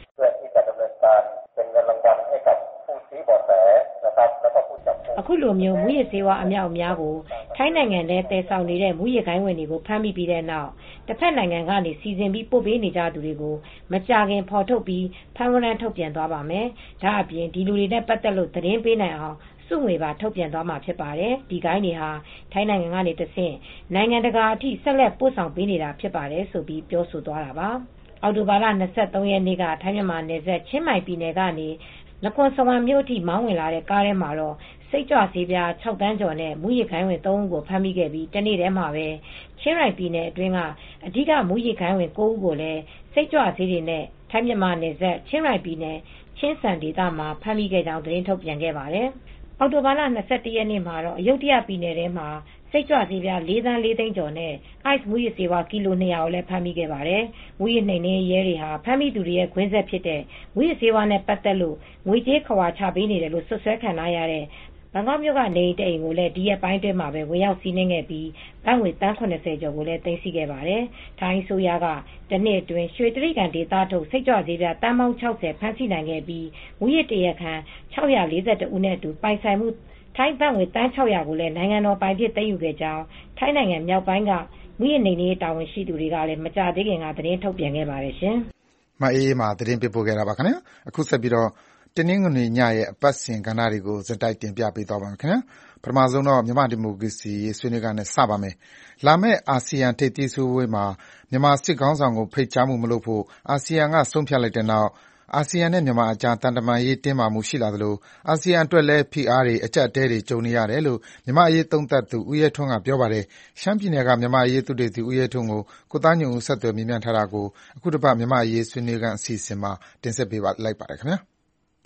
အခုလိုမျိုးမူးယစ်ဆေးဝါးအမြောက်အများကိုထိုင်းနိုင်ငံထဲတည်ဆောင်နေတဲ့မူးယစ်ဂိုဏ်းဝင်တွေကိုဖမ်းမိပြီးတဲ့နောက်တစ်ဖက်နိုင်ငံကနေစီစဉ်ပြီးပို့ပေးနေကြသူတွေကိုမကြာခင်ဖော်ထုတ်ပြီးဖမ်းဝရမ်းထုတ်ပြန်သွားပါမယ်။ဒါအပြင်ဒီလူတွေနဲ့ပတ်သက်လို့သတင်းပေးနိုင်အောင်စုငွေပါထုတ်ပြန်သွားမှာဖြစ်ပါတယ်။ဒီဂိုဏ်းတွေဟာထိုင်းနိုင်ငံကနေတဆင့်နိုင်ငံတကာအထိဆက်လက်ပို့ဆောင်ပေးနေတာဖြစ်ပါတယ်ဆိုပြီးပြောဆိုသွားတာပါ။အောက်တိုဘာလ၂၃ရက်နေ့ကထိုင်းမြန်မာနယ်စပ်ချင်းမိုင်ပြည်နယ်ကနေနကွန်စဝမ်မြို့အထိမောင်းဝင်လာတဲ့ကားထဲမှာတော့စိတ်ကြွဆေးပြား၆သန်းကျော်နဲ့မူးယစ်ဂိုဏ်းဝင်၃ဦးကိုဖမ်းမိခဲ့ပြီးတနေ့တည်းမှာပဲချင်းရိုင်ပြည်နယ်အတွင်းကအဓိကမူးယစ်ဂိုဏ်းဝင်၉ဦးကိုလည်းစိတ်ကြွဆေးတွေနဲ့ထိုင်းမြန်မာနယ်စပ်ချင်းရိုင်ပြည်နယ်ချင်းစန်ဒေသမှာဖမ်းမိခဲ့ကြောင်းသတင်းထုတ်ပြန်ခဲ့ပါတယ်။အောက်တိုဘာလ၂၁ရက်နေ့မှာတော့အယုဒ္ဓယပြည်နယ်ထဲမှာစိတ်ကြွဆေးပြား၄သန်း၄သိန်းကျော်နဲ့ ice မူးယစ်ဆေးဝါးကီလို၂၀၀ကိုလည်းဖမ်းမိခဲ့ပါတယ်။မူးယစ်နှိမ်နင်းရဲတွေဟာဖမ်းမိသူတွေရဲ့ခွင်းဆက်ဖြစ်တဲ့မူးယစ်ဆေးဝါးနဲ့ပတ်သက်လို့ငွေကြေးခဝါချပေးနေတယ်လို့ဆွဆွဲခံရတဲ့ဘန်ကောက်မြို့ကနေအိမ်တအိမ်ကိုလည်းဒီရက်ပိုင်းတွင်းမှာပဲဝင်ရောက်စီးနင်းခဲ့ပြီးဘတ်ငွေသန်း၇၀ကျော်ကိုလည်းသိမ်းဆည်းခဲ့ပါတယ်။ထိုင်းဆိုရကတနှစ်အတွင်းရွှေတြိဂံဒေသထုတ်စိတ်ကြွဆေးပြားတန်းပေါင်း၆၀ဖမ်းဆီးနိုင်ခဲ့ပြီးမူးယစ်တရားခံ၆၄၁ဦးနဲ့အတူပိုင်ဆိုင်မှုထိုင်းဘတ်ငွေသန်း၆၀၀ကိုလည်းနိုင်ငံတော်ပိုင်ဖြစ်သိမ်းယူခဲ့ကြောင်းထိုင်းနိုင်ငံမြောက်ပိုင်းကမူးယစ်နှိမ်နင်းရေးတာဝန်ရှိသူတွေကလည်းမကြာသေးခင်ကသတင်းထုတ်ပြန်ခဲ့ပါတယ်ရှင်။မအေးအေးမာသတင်းပေးပို့ခဲ့တာပါခင်ဗျာ။အခုဆက်ပြီးတော့တနင်္ဂနွေညရဲ့အပတ်စဉ်ကဏ္ဍတွေကိုဇက်တိုက်တင်ပြပေးသွားပါမယ်ခင်ဗျာ။ပထမဆုံးတော့မြန်မာဒီမိုကရေစီရေးဆွေးနွေးကနဲ့စပါမယ်။လာမယ့်အာဆီယံထိပ်သီးစည်းဝေးမှာမြန်မာစစ်ခေါင်းဆောင်ကိုဖိတ်ကြားမှုမလုပ်ဖို့အာဆီယံကဆုံးဖြတ်လိုက်တဲ့နောက်အာဆီယံနဲ့မြန်မာအကြားတန်တမာရေးတင်းမာမှုရှိလာသလိုအာဆီယံအတွက်လည်းဖိအားတွေအကျပ်တဲတွေကြုံနေရတယ်လို့မြန်မာအရေးသုံးသပ်သူဦးရဲထွန်းကပြောပါတယ်။ရှမ်းပြည်နယ်ကမြန်မာအရေးသုတေသီဦးရဲထွန်းကိုကိုသားညွန့်ဦးဆက်သွယ်မြင်မြန်ထားတာကိုအခုတစ်ပတ်မြန်မာအရေးဆွေးနွေးကန်အစီအစဉ်မှာတင်ဆက်ပေးလိုက်ပါတယ်ခင်ဗျာ။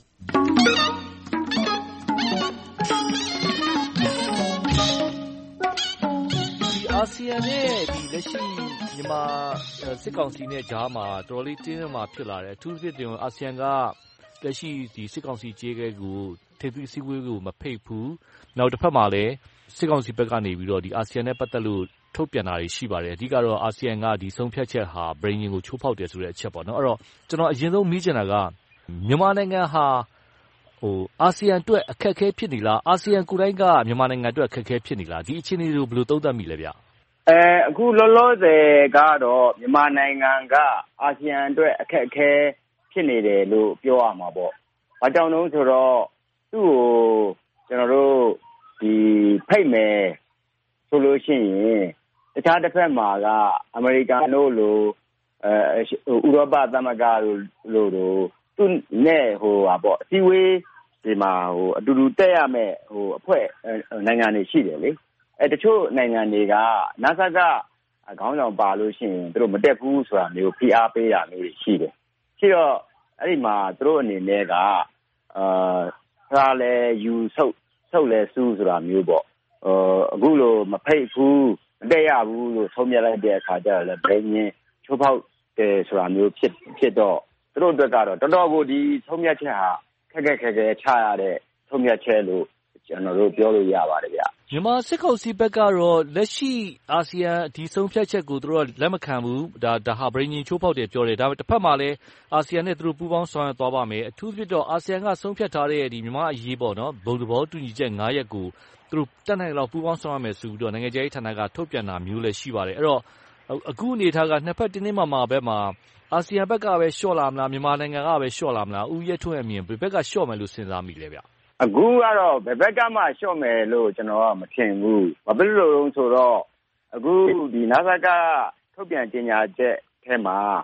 အာဆီယံနဲ့လက်ရှိမြန်မာစစ်ကောင်စီနဲ့ကြားမှာတော်တော်လေးတင်းမာဖြစ်လာတယ်။အထူးသဖြင့်အာဆီယံကလက်ရှိစစ်ကောင်စီအကြီးအကဲကိုထိပ်သီးအစည်းအဝေးကိုမဖိတ်ဘူး။နောက်တစ်ဖက်မှာလည်းစစ်ကောင်စီဘက်ကနေပြီးတော့အာဆီယံနဲ့ပတ်သက်လို့ထုတ်ပြန်တာတွေရှိပါတယ်။အဓိကတော့အာဆီယံကဆုံးဖြတ်ချက်ဟာပဋိညာဉ်ကိုချိုးဖောက်တယ်ဆိုတဲ့အချက်ပေါ့။အဲဒီတော့ကျနော်အရင်ဆုံးမေးချင်တာကမြန်မာနိုင်ငံဟာအာဆီယံအတွက်အခက်အခဲဖြစ်နေလား။အာဆီယံကိုယ်တိုင်ကမြန်မာနိုင်ငံအတွက်အခက်အခဲဖြစ်နေလား။ဒီအခြေအနေတွေကိုဘယ်လိုသုံးသပ်မိလဲဗျ။အခုလောလောဆယ်ကတော့မြန်မာနိုင်ငံကအာဆီယံအတွက်အခက်အခဲဖြစ်နေတယ်လို့ပြောရမှာပေါ့။ဘာကြောင့်လဲဆိုတော့သူ့ကိုကျနော်တို့ဖိတ်မယ်ဆိုလို့ရှိရင်တခြားတစ်ဖက်မှာကအမေရိကန်တို့လိုဥရောပသမဂ္ဂတို့လိုသူနဲ့အစည်းအဝေးဒီမှာအတူတူတက်ရမယ့်အဖွဲ့နိုင်ငံတွေရှိတယ်လေ။အဲတချို့နိုင်ငံတွေကနစကခေါင်းဆောင်ပါလို့ရှိရင်သူတို့မတက်ဘူးဆိုတာမျိုးဖိအားပေးတာမျိုးတွေရှိတယ်။ရှိတော့အဲ့ဒီမှာသူတို့အနေနဲ့ကအာစားလဲယူဆုပ်ဆုပ်လဲစူးဆိုတာမျိုးပေါ့။အခုလိုမဖိတ်ဘူးမတက်ရဘူးလို့ဆုံးဖြတ်လိုက်တဲ့အခါကျတော့လည်းဘယ်ငင်းချိုးဖောက်တယ်ဆိုတာမျိုးဖြစ်ဖြစ်တော့သူတို့အတွက်ကတော့တော်တော်ကိုဒီဆုံးဖြတ်ချက်ဟာခက်ခက်ခဲခဲချရတဲ့ဆုံးဖြတ်ချက်လို့ကျွန်တော်တို့ပြောလို့ရပါတယ်ဗျ။မြန်မာစစ်ကောင်စီဘက်ကတော့လက်ရှိအာဆီယံဒီဆုံးဖြတ်ချက်ကိုသူတို့လက်မခံဘူး။ဒါဒါဟာပဋိညာဉ်ချိုးဖောက်တယ်ပြောတယ်။ဒါပေမဲ့တစ်ဖက်မှာလည်းအာဆီယံနဲ့သူတို့ပူးပေါင်းဆောင်ရွက်သွားပါမယ်။အထူးသဖြင့်တော့အာဆီယံကဆုံးဖြတ်ထားတဲ့ဒီမြန်မာအရေးပေါ့နော်ဘုံသဘောတူညီချက်၅ရပ်ကိုသူတို့တက်နိုင်လောက်ပူးပေါင်းဆောင်ရွက်မယ်ဆိုပြီးတော့နိုင်ငံခြားရေးဌာနကထုတ်ပြန်တာမျိုးလည်းရှိပါတယ်။အဲ့တော့အခုအနေထားကနှစ်ဖက်တင်းတင်းမာမာဘက်မှာအာဆီယံဘက်ကပဲလျှော့လာမလားမြန်မာနိုင်ငံကပဲလျှော့လာမလားဦးရဲထွန်းရဲ့အမြင်ဘယ်ဘက်ကလျှော့မယ်လို့စဉ်းစားမိလဲဗျ။အခုကတော့ဘယ်ဘက်ကမှလျှော့မယ်လို့ကျွန်တော်ကမထင်ဘူး။ဘာဖြစ်လို့လဲဆိုတော့အခုဒီနစကထုတ်ပြန်ကြေညာချက်ထဲမှာ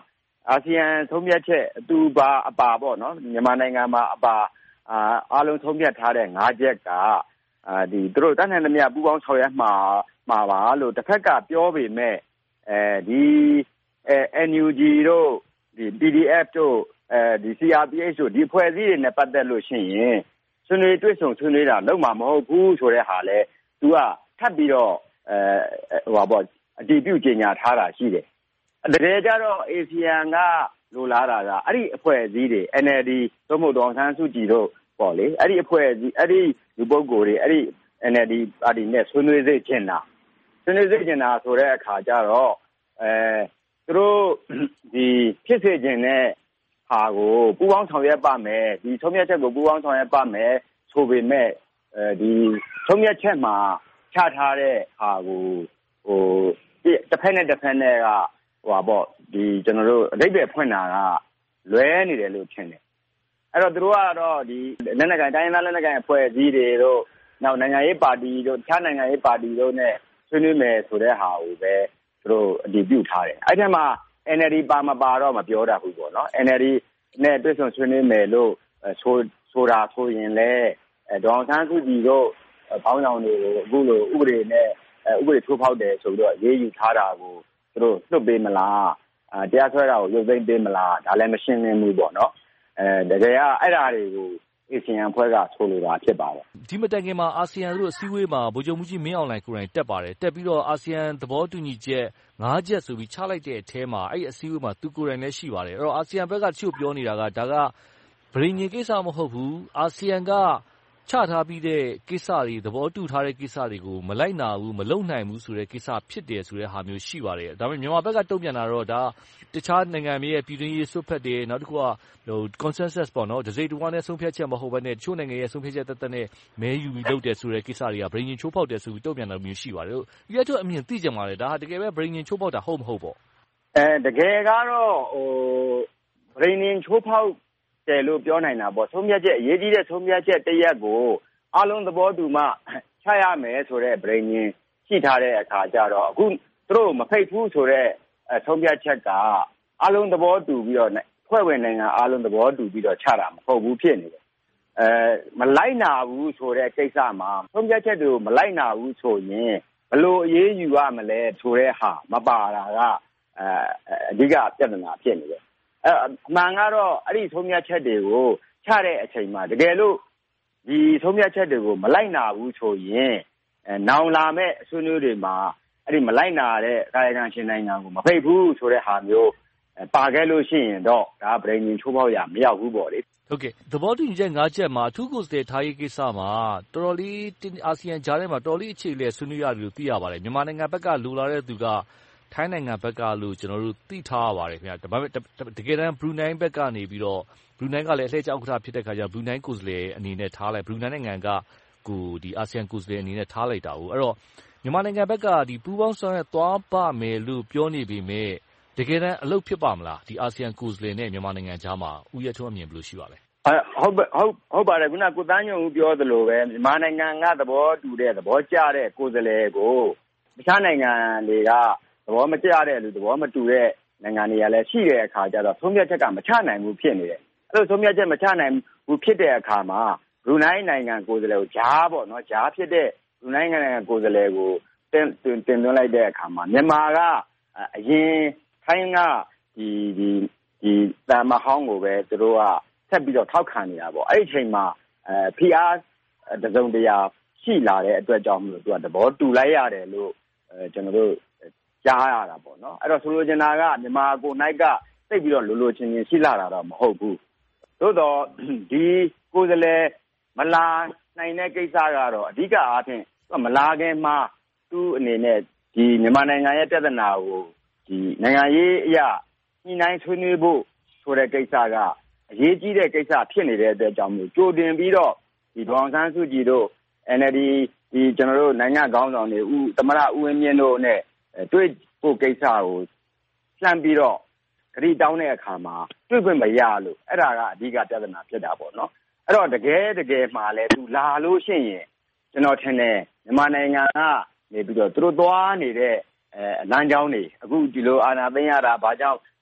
အာဆီယံဆုံးဖြတ်ချက်အတူပါအပါပေါ့နော်မြန်မာနိုင်ငံမှာအပါအာအားလုံးဆုံးဖြတ်ထားတဲ့၅ချက်ကအာဒီသူတို့တန်းနိုင်သမျှပူးပေါင်းဆောင်ရွက်မှာမှာပါလို့တစ်ဖက်ကပြောပေမဲ့အဲဒီအဲ N U G တို့ဒီ P D F တို့အဲဒီ C R P H တို့ဒီဖွဲ့စည်းတွေနဲ့ပတ်သက်လို့ရှိရင်ဆွေးနွေးတွေ့ဆုံဆွေးနွေးတာလုံးမှာမဟုတ်ဘူးဆိုတဲ့ဟာလဲသူကထပ်ပြီးတော့အဲဟိုပါပေါ့အတည်ပြုကြေညာထားတာရှိတယ်တကယ်ကြတော့ A S E A N ကလိုလားတာကအဲ့ဒီအဖွဲ့အစည်းတွေ N L D သို့မဟုတ်ဒေါ်အောင်ဆန်းစုကြည်တို့ပေါ့လေအဲ့ဒီအဖွဲ့အစည်းအဲ့ဒီလူပုဂ္ဂိုလ်တွေအဲ့ဒီ N L D ပါတီနဲ့ဆွေးနွေးစေချင်တာဆွေးနွေးစေချင်တာဆိုတဲ့အခါကျတော့အဲသူတို့ဒီဖြစ်စေချင်တဲ့ဟာကိုပူးပေါင်းဆောင်ရွက်ပါမယ်ဒီဆုံးဖြတ်ချက်ကိုပူးပေါင်းဆောင်ရွက်ပါမယ်ဆိုပေမဲ့အဲဒီဆုံးဖြတ်ချက်မှာချထားတဲ့ဟာကိုဟိုတစ်ဖက်နဲ့တစ်ဖက်နဲ့ကဟိုပါပေါ့ဒီကျွန်တော်တို့အဓိပ္ပာယ်ဖွင့်တာကလွဲနေတယ်လို့ထင်တယ်အဲ့တော့သူတို့ကတော့ဒီလက်နက်ကိုင်တိုင်းရင်းသားလက်နက်ကိုင်အဖွဲ့အစည်းတွေတို့နောက်နိုင်ငံရေးပါတီတို့တခြားနိုင်ငံရေးပါတီတို့နဲ့ဆွေးနွေးမယ်ဆိုတဲ့ဟာကိုပဲသူတို့အတည်ပြုထားတယ်အဲ့ဒီမှာ N L D ပါမပါတော့မပြောတတ်ဘူးပေါ့နော် N L D နဲ့တွေ့ဆုံဆွေးနွေးမယ်လို့ဆိုဆိုတာဆိုရင်လည်းဒေါ်အောင်ဆန်းစုကြည်တို့ဘောင်းဆောင်တွေကိုအခုလိုဥပဒေနဲ့ဥပဒေထိုးဖောက်တယ်ဆိုတော့ရေးယူထားတာကိုသူတို့လွှတ်ပေးမလားအဲတရားစွဲတာကိုရုပ်သိမ်းပေးမလားဒါလည်းမရှင်းလင်းဘူးပေါ့နော်အဲတကယ်ကအဲ့ဓာတွေကို A S E A N ဖွဲ့ကဆိုလိုတာဖြစ်ပါတယ်ဒီမတိုင်ခင်မှာအာဆီယံတို့အစည်းအဝေးမှာဗိုလ်ချုပ်မှူးကြီးမင်းအောင်လှိုင်ကိုယ်တိုင်တက်ပါတယ်တက်ပြီးတော့အာဆီယံသဘောတူညီချက်၅ချက်ဆိုပြီးချလိုက်တဲ့အထဲမှာအဲ့အစည်းအဝေးမှာသူကိုယ်တိုင်လည်းရှိပါတယ်အဲ့တော့အာဆီယံဘက်ကတချို့ပြောနေတာကဒါကဗြိဉ္ဉ်ကိစ္စမဟုတ်ဘူးအာဆီယံကချထားပြီးတဲ့ကိစ္စတွေသဘောတူထားတဲ့ကိစ္စတွေကိုမလိုက်နာဘူးမလုံနိုင်ဘူးဆိုတဲ့ကိစ္စဖြစ်တယ်ဆိုတဲ့ဟာမျိုးရှိပါတယ်ဒါပေမဲ့မြန်မာဘက်ကတုံ့ပြန်တာတော့ဒါတခြားနိုင်ငံတွေရဲ့ပြည်တွင်းရေးဆွတ်ဖက်တယ်နောက်တစ်ခုကဟို consensus ပေါ့နော်ဒစိတဝါနဲ့ဆုံးဖြတ်ချက်မဟုတ်ဘဲနဲ့တချို့နိုင်ငံရဲ့ဆုံးဖြတ်ချက်တက်တက်နဲ့မဲယူပြီးလုပ်တယ်ဆိုတဲ့ကိစ္စတွေကဗြိဉ္ဉ်ချိုးဖောက်တယ်ဆိုပြီးတုံ့ပြန်တာမျိုးရှိပါတယ်ဒီကတော့အမြင်သိကြမှာလေဒါဟာတကယ်ပဲဗြိဉ္ဉ်ချိုးဖောက်တာဟုတ်မဟုတ်ပေါ့အဲတကယ်ကတော့ဟိုဗြိဉ္ဉ်ချိုးဖောက်တယ်လို့ပြောနိုင်တာပေါ့ဆုံးဖြတ်ချက်အရေးကြီးတဲ့ဆုံးဖြတ်ချက်တစ်ရက်ကိုအလုံးသဘောတူမှချရမယ်ဆိုတဲ့ဗြိဉ္ဉ်ရှိထားတဲ့အခါကျတော့အခုသူတို့မဖိတ်ဘူးဆိုတဲ့ဆုံးဖြတ်ချက်ကအလုံးသဘောတူပြီးတော့ဖွဲ့ဝင်နိုင်ငံအလုံးသဘောတူပြီးတော့ချတာမဟုတ်ဘူးဖြစ်နေတယ်အဲမလိုက်နာဘူးဆိုတဲ့ကိစ္စမှာဆုံးဖြတ်ချက်တွေကိုမလိုက်နာဘူးဆိုရင်ဘယ်လိုအရေးယူရမလဲဆိုတဲ့ဟာမပါတာကအဲအဓိကပြဿနာဖြစ်နေတယ်အဲအမှန်ကတော့အဲ့ဒီဆုံးဖြတ်ချက်တွေကိုချတဲ့အချိန်မှာတကယ်လို့ဒီဆုံးဖြတ်ချက်တွေကိုမလိုက်နာဘူးဆိုရင်အဲနောင်လာမဲ့အဆွေးနွေးတွေမှာအဲ့ဒီမလိုက်နာတဲ့ကာယကံရှင်နိုင်ငံကိုမဖိတ်ဘူးဆိုတဲ့ဟာမျိုးပါခဲ့လို့ရှိရင်တော့ဒါဗြိဉ္ဉ်ချိုးဖောက်ရမရောက်ဘူးပေါ့လေဟုတ်ကဲ့သဘောတူညီချက်၅ချက်မှာအထူးကိုယ်စားလှယ်ထားရေးကိစ္စမှာတော်တော်လေးအာဆီယံကြားထဲမှာတော်တော်လေးအခြေအနေဆွေးနွေးရတယ်လို့သိရပါတယ်မြန်မာနိုင်ငံဘက်ကလိုလာတဲ့သူကထိုင်းနိုင်ငံဘက်ကလို့ကျွန်တော်တို့သိထားရပါတယ်ခင်ဗျာဒါပေမဲ့တကယ်တမ်းဘရူနိုင်းဘက်ကနေပြီးတော့ဘရူနိုင်းကလည်းအလှည့်ကျဥက္ကဋ္ဌဖြစ်တဲ့ခါကျဘရူနိုင်းကိုယ်စားလှယ်အနေနဲ့ထားလိုက်ဘရူနိုင်းနိုင်ငံကကိုဒီအာဆီယံကိုယ်စားလှယ်အနေနဲ့ထားလိုက်တာ哦အဲ့တော့မြန်မာနိုင်ငံဘက်ကဒီပူးပေါင်းဆောင်ရွက်သွားပါမယ်လို့ပြောနေပေမဲ့တကယ်တမ်းအလုပ်ဖြစ်ပါမလားဒီအာဆီယံကိုယ်စားလှယ်နဲ့မြန်မာနိုင်ငံကြားမှာဦးရထွန်းအမြင်ဘယ်လိုရှိပါလဲအဲဟုတ်ဟုတ်ဟုတ်ပါတယ်ခုနကိုတန်းညုံဦးပြောသလိုပဲမြန်မာနိုင်ငံကသဘောတူတဲ့သဘောကျတဲ့ကိုယ်စားလှယ်ကိုတခြားနိုင်ငံတွေကသဘောမကျတဲ့လူသဘောမတူတဲ့နိုင်ငံတွေကလည်းရှိတဲ့အခါကျတော့ဆုံးဖြတ်ချက်ကမချနိုင်ဘူးဖြစ်နေတယ်အဲ့လိုဆုံးဖြတ်ချက်မချနိုင်ဘူးဖြစ်တဲ့အခါမှာဘရူနိုင်းနိုင်ငံကိုယ်စားလှယ်ကိုဂျားပေါ့နော်ဂျားဖြစ်တဲ့ဘရူနိုင်းနိုင်ငံကိုယ်စားလှယ်ကိုတင်တင်တင်သွင်းလိုက်တဲ့အခါမှာမြန်မာကအရင်ထိုင်းကဒီဒီဒီတာမဟောင်းကိုပဲသူတို့ကဆက်ပြီးတော့ထောက်ခံနေတာပေါ့အဲ့ဒီအချိန်မှာအဲ P R တစုံတရာရှိလာတဲ့အတွက်ကြောင့်မလို့သူကသဘောတူလိုက်ရတယ်လို့အဲကျွန်တော်တို့ကြားရတာပေါ့နော်အဲ့တော့ဆိုလိုချင်တာကမြန်မာကိုနိုင်ကသိပြီးတော့လိုလိုချင်းချင်းရှိလာတာတော့မဟုတ်ဘူးသို့တော့ဒီကိုယ်စားလှယ်မလာနိုင်တဲ့ကိစ္စကတော့အဓိကအားဖြင့်မလာခင်မှာသူ့အနေနဲ့ဒီမြန်မာနိုင်ငံရဲ့ပြဿနာကိုဒီနိုင်ငံရေးအရာညှိနှိုင်းဆွေးနွေးဖို့ဆိုတဲ့ကိစ္စကအရေးကြီးတဲ့ကိစ္စဖြစ်နေတဲ့အတွက်ကြောင့်မို့ကြိုတင်ပြီးတော့ဒီဒေါ်အောင်ဆန်းစုကြည်တို့ N L D ဒီကျွန်တော်တို့နိုင်ငံခေါင်းဆောင်တွေဦးသမရဦးဝင်းမြင့်တို့နဲ့တွေ့ဖို့ကိစ္စကိုလှမ်းပြီးတော့ဂရီတောင်းတဲ့အခါမှာတွေ့ခွင့်မရလို့အဲ့ဒါကအဓိကပြဿနာဖြစ်တာပေါ့နော်အဲ့တော့တကယ်တကယ်မှလည်းသူလာလို့ရှိရင်ကျွန်တော်ထင်တယ်မြန်မာနိုင်ငံကနေပြီးတော့သူတို့သွားနေတဲ့အဲလမ်းကြောင်းတွေအခုဒီလိုအာဏာသိမ်းရတာဘာကြောင့်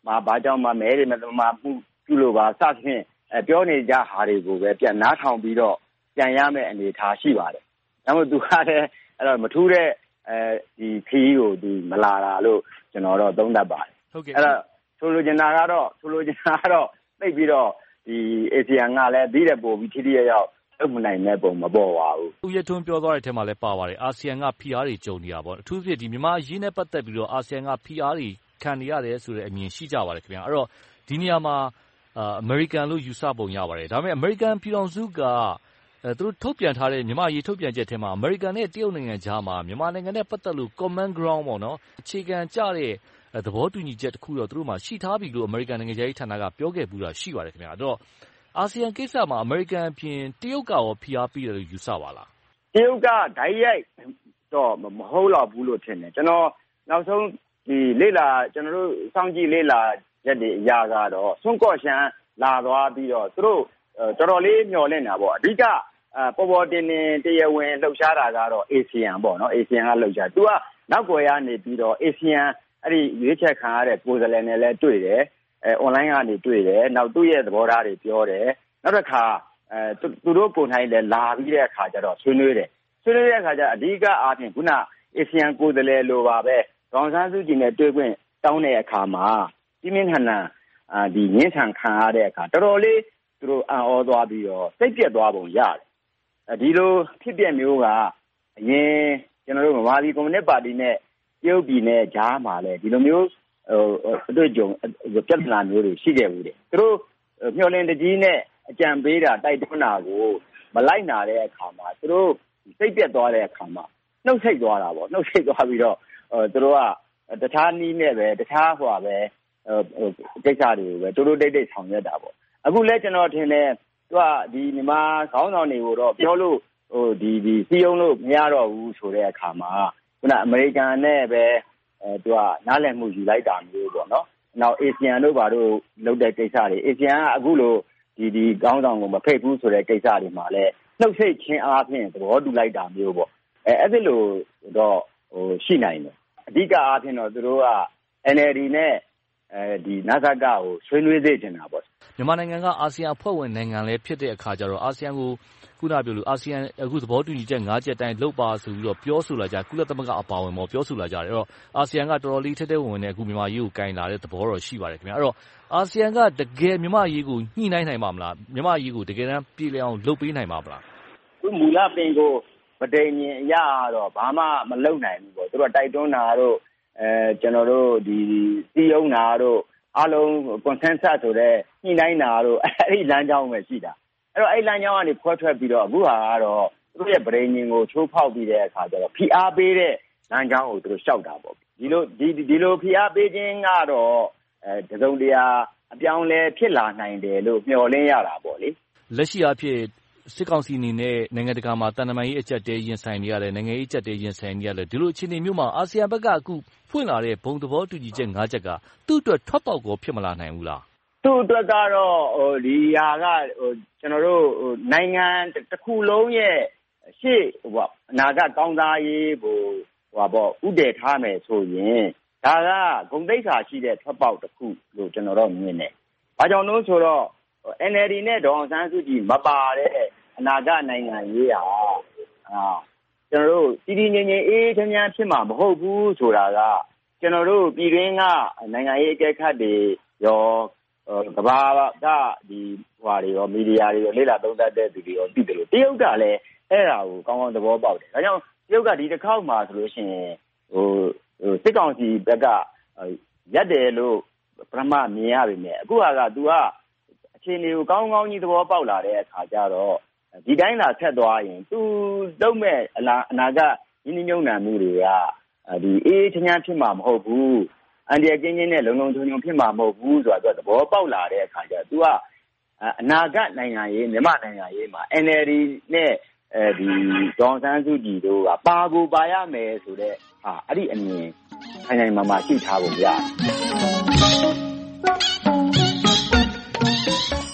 မှာဘာကြောင့်မှမဲတွေမသမာမှုပြုလို့ပါစသဖြင့်ပြောနေကြဟာတွေကိုပဲပြန်နားထောင်ပြီးတော့ပြန်ရမယ့်အနေအထားရှိပါတယ်။ဒါမှမဟုတ်သူကလည်းအဲ့တော့မထူးတဲ့အဲဒီခီးကိုသူမလာတာလို့ကျွန်တော်တော့သုံးသပ်ပါတယ်။ဟုတ်ကဲ့အဲ့တော့ဆိုလိုချင်တာကတော့ဆိုလိုချင်တာကတော့သိပြီးတော့ဒီအာဆီယံကလည်းပြီးတဲ့ပို့ပြီးထိထိရောက်လုပ်မနိုင်တဲ့ပုံမပေါ်ပါဘူး။ဦးရထွန်းပြောသွားတဲ့အထက်မှာလည်းပါပါတယ်အာဆီယံကဖိအားတွေကြုံနေတာပေါ့အထူးသဖြင့်ဒီမြန်မာအရေးနဲ့ပတ်သက်ပြီးတော့အာဆီယံကဖိအားတွေခံနေရတယ်ဆိုတဲ့အမြင်ရှိကြပါတယ်ခင်ဗျာအဲ့တော့ဒီနေရာမှာအမေရိကန်လို့ယူဆပုံရပါတယ်ဒါပေမဲ့အမေရိကန်ပြည်ထောင်စုကအဲသူတို့ထုတ်ပြန်ထားတဲ့မြန်မာရေးထုတ်ပြန်ချက်ထဲမှာအမေရိကန်နဲ့တရုတ်နိုင်ငံကြားမှာမြန်မာနိုင်ငံနဲ့ပတ်သက်လို့ common ground ပေါ့နော်အခြေခံကျတဲ့သဘောတူညီချက်တစ်ခုတော့သူတို့မှာရှိထားပြီလို့အမေရိကန်နိုင်ငံရေးဌာနကပြောခဲ့ဘူးတာရှိပါတယ်ခင်ဗျာအဲ့တော့အာဆီယံကိစ္စမှာအမေရိကန်အပြင်တရုတ်ကရောဖိအားပေးတယ်လို့ယူဆပါလားတရုတ်ကဓာတ်ရိုက်တော့မဟုတ်တော့ဘူးလို့ထင်တယ်ကျွန်တော်နောက်ဆုံးဒီလေလာကျွန်တော်တို့စောင့်ကြည့်လေလာရက်တွေအရာကတော့ဆွန့်ကော့ရှန်လာသွားပြီးတော့သူတို့တော်တော်လေးမျှော်လင့်တာပေါ့အဓိကပေါ်ပေါ်တင်တင်တရားဝင်လှုပ်ရှားတာကတော့အာဆီယံပေါ့နော်အာဆီယံကလှုပ်ရှားသူကနောက်ွယ်ရနေပြီးတော့အာဆီယံအဲ့ဒီရွေးချယ်ခံရတဲ့ကိုယ်စားလှယ်နဲ့လည်းတွေ့တယ်အဲ online ကနေတွေ့တယ်နောက်သူ့ရဲ့သဘောထားတွေပြောတယ်နောက်တစ်ခါအဲသူတို့ကိုယ်တိုင်လည်းလာပြီးတဲ့အခါကျတော့ဆွေးနွေးတယ်ဆွေးနွေးတဲ့အခါကျအဓိကအားဖြင့်ခုနအာဆီယံကိုယ်စားလှယ်လိုပါပဲဒေါ်ဆန်းစုကြည်နဲ့တွေ့ခွင့်တောင်းတဲ့အခါမှာပြင်းပြင်းထန်ထန်အာဒီငင်းဆန်ခံရတဲ့အခါတော်တော်လေးသူတို့အံ့ဩသွားပြီးတော့စိတ်ပြက်သွားပုံရတယ်အဲဒီလိုဖြစ်ပျက်မျိုးကအရင်ကျွန်တော်တို့ဗမာပြည်ကွန်မြူနစ်ပါတီနဲ့တရုတ်ပြည်နဲ့ကြားမှာလည်းဒီလိုမျိုးဟိုအတွေ့အကြုံပြဿနာမျိုးတွေရှိခဲ့ဘူးတဲ့သူတို့မျှော်လင့်တကြီးနဲ့အကြံပေးတာတိုက်တွန်းတာကိုမလိုက်နာတဲ့အခါမှာသူတို့စိတ်ပြက်သွားတဲ့အခါမှာနှုတ်ဆက်သွားတာပေါ့နှုတ်ဆက်သွားပြီးတော့သူတို့ကတခြားနည်းနဲ့ပဲတခြားဟိုပဲကိစ္စတွေကိုပဲတိုးတိုးတိတ်တိတ်ဆောင်ရွက်တာပေါ့အခုလဲကျွန်တော်ထင်တယ်သူကဒီမြန်မာခေါင်းဆောင်တွေကိုတော့ပြောလို့ဟိုဒီဒီစီယုံလို့မရတော့ဘူးဆိုတဲ့အခါမှာခုနအမေရိကန်နဲ့ပဲအဲသူကနားလည်မှုယူလိုက်တာမျိုးပေါ့နော်နောက်အာဆီယံတို့ဘာလို့လုပ်တဲ့ကိစ္စတွေအာဆီယံကအခုလိုဒီဒီခေါင်းဆောင်ကိုမဖိတ်ဘူးဆိုတဲ့ကိစ္စတွေမှာလဲနှုတ်ဆက်ခြင်းအားဖြင့်သဘောတူလိုက်တာမျိုးပေါ့အဲအဲ့ဒီလိုတော့ဟိုရှိနိုင်တယ်အဓိကအားဖြင့်တော့သူတို့က N L D နဲ့အဲဒီနစကကိုဆွေးနွေးသေးနေတာပေါ့မြန်မာနိုင်ငံကအာဆီယံအဖွဲ့ဝင်နိုင်ငံလည်းဖြစ်တဲ့အခါကျတော့အာဆီယံကိုခုနပြောလို့အာဆီယံအခုသဘောတူညီချက်၅ချက်တိုင်းလုပ်ပါဆိုပြီးတော့ပြောဆိုလာကြကုလသမဂ္ဂအပါအဝင်ပေါ့ပြောဆိုလာကြတယ်အဲ့တော့အာဆီယံကတော်တော်လေးထက်တဲ့ဝင်နေအခုမြန်မာရေးကိုကင်လာတဲ့သဘောတော့ရှိပါတယ်ခင်ဗျာအဲ့တော့အာဆီယံကတကယ်မြန်မာရေးကိုညှိနှိုင်းနိုင်ပါမလားမြန်မာရေးကိုတကယ်တမ်းပြည်လည်အောင်လုပ်ပေးနိုင်ပါမလားသူမူလပင်ကိုပဋိညာဉ်အရာတော့ဘာမှမလုပ်နိုင်ဘူးပေါ့သူတို့တိုက်တွန်းတာတို့အဲကျွန်တော်တို့ဒီစီးအောင်တာတို့အားလုံး consensus ဆိုတဲ့ညှိနှိုင်းတာတို့အဲ့ဒီလမ်းကြောင်းပဲရှိတာအဲ့တော့အဲ့လမ်းကြောင်းကနေဖွဲထွက်ပြီးတော့အခုဟာကတော့သူတို့ရဲ့ပဋိညာဉ်ကိုချိုးဖောက်ပြီးတဲ့အခါကျတော့ဖိအားပေးတဲ့လမ်းကြောင်းကိုသူတို့ရှောက်တာပေါ့ဒီလိုဒီဒီလိုဖိအားပေးခြင်းကတော့အဲတစုံတရာအပြောင်းလဲဖြစ်လာနိုင်တယ်လို့မျှော်လင့်ရတာပေါ့လေလက်ရှိအဖြစ်စစ်ကောင်စီအနေနဲ့နိုင်ငံတကာမှာတန်တမာရေးအကျပ်တဲရင်ဆိုင်နေရတယ်နိုင်ငံရေးအကျပ်တဲရင်ဆိုင်နေရတယ်ဒီလိုအခြေအနေမျိုးမှာအာဆီယံဘက်ကအခုဖွင့်လာတဲ့ဘုံသဘောတူညီချက်၅ချက်ကသူ့အတွက်ထွက်ပေါက်ကိုဖြစ်မလာနိုင်ဘူးလားသူ့အတွက်ကတော့ဟိုဒီဟာကဟိုကျွန်တော်တို့ဟိုနိုင်ငံတစ်ခုလုံးရဲ့ရှေ့ဟိုပေါ့အနာဂတ်ကောင်းစားရေးဟိုဟိုပေါ့ဥတည်ထားမယ်ဆိုရင်ဒါကဂုဏ်သိက္ခာရှိတဲ့ထွက်ပေါက်တစ်ခုလို့ကျွန်တော်တို့မြင်တယ်။ဘာကြောင့်လို့ဆိုတော့ N L D နဲ့ဒေါ်အောင်ဆန်းစုကြည်မပါတဲ့အနာဂတ်နိုင်ငံရေးဟာအာကျွန်တော်တို့တည်တည်ငြိမ်ငြိမ်အေးချမ်းချမ်းဖြစ်မှာမဟုတ်ဘူးဆိုတာကကျွန်တော်တို့ပြည်တွင်းကနိုင်ငံရေးအကဲခတ်တွေရောကဘာကဒီဟွာတွေရောမီဒီယာတွေရောလေ့လာသုံးသပ်တဲ့သူတွေရောသိတယ်လို့တရုတ်ကလည်းအဲ့ဒါကိုကောင်းကောင်းသဘောပေါက်တယ်။ဒါကြောင့်တရုတ်ကဒီတစ်ခေါက်မှာဆိုလို့ရှိရင်ဟိုဟိုစစ်ကောင်စီဘက်ကရက်တယ်လို့ပထမမြင်ရပြီမြဲအခုဟာက तू ကအခြေအနေကိုကောင်းကောင်းကြီးသဘောပေါက်လာတဲ့အခါကျတော့ဒီတိုင်းလာဆက်သွားရင် तू လုံးမဲ့အလားအနာကရင်းနှီးမြှုပ်နှံမှုတွေကဒီအေးချမ်းချမ်းဖြစ်မှာမဟုတ်ဘူးအန်ဒီယာကင်းချင်းနဲ့လုံလုံချုံချုံဖြစ်မှာမဟုတ်ဘူးဆိုတော့သဘောပေါက်လာတဲ့အခါကျတော့ तू ကအနာဂတ်နိုင်ငံရေးမြန်မာနိုင်ငံရေးမှာ N L D နဲ့အဲဒီဒေါ်ဆန်းစုကြည်တို့ကပါကိုပါရမယ်ဆိုတဲ့ဟာအဲ့ဒီအမြင်ဆိုင်ဆိုင်မာမာရှိထားဖို့ရတယ်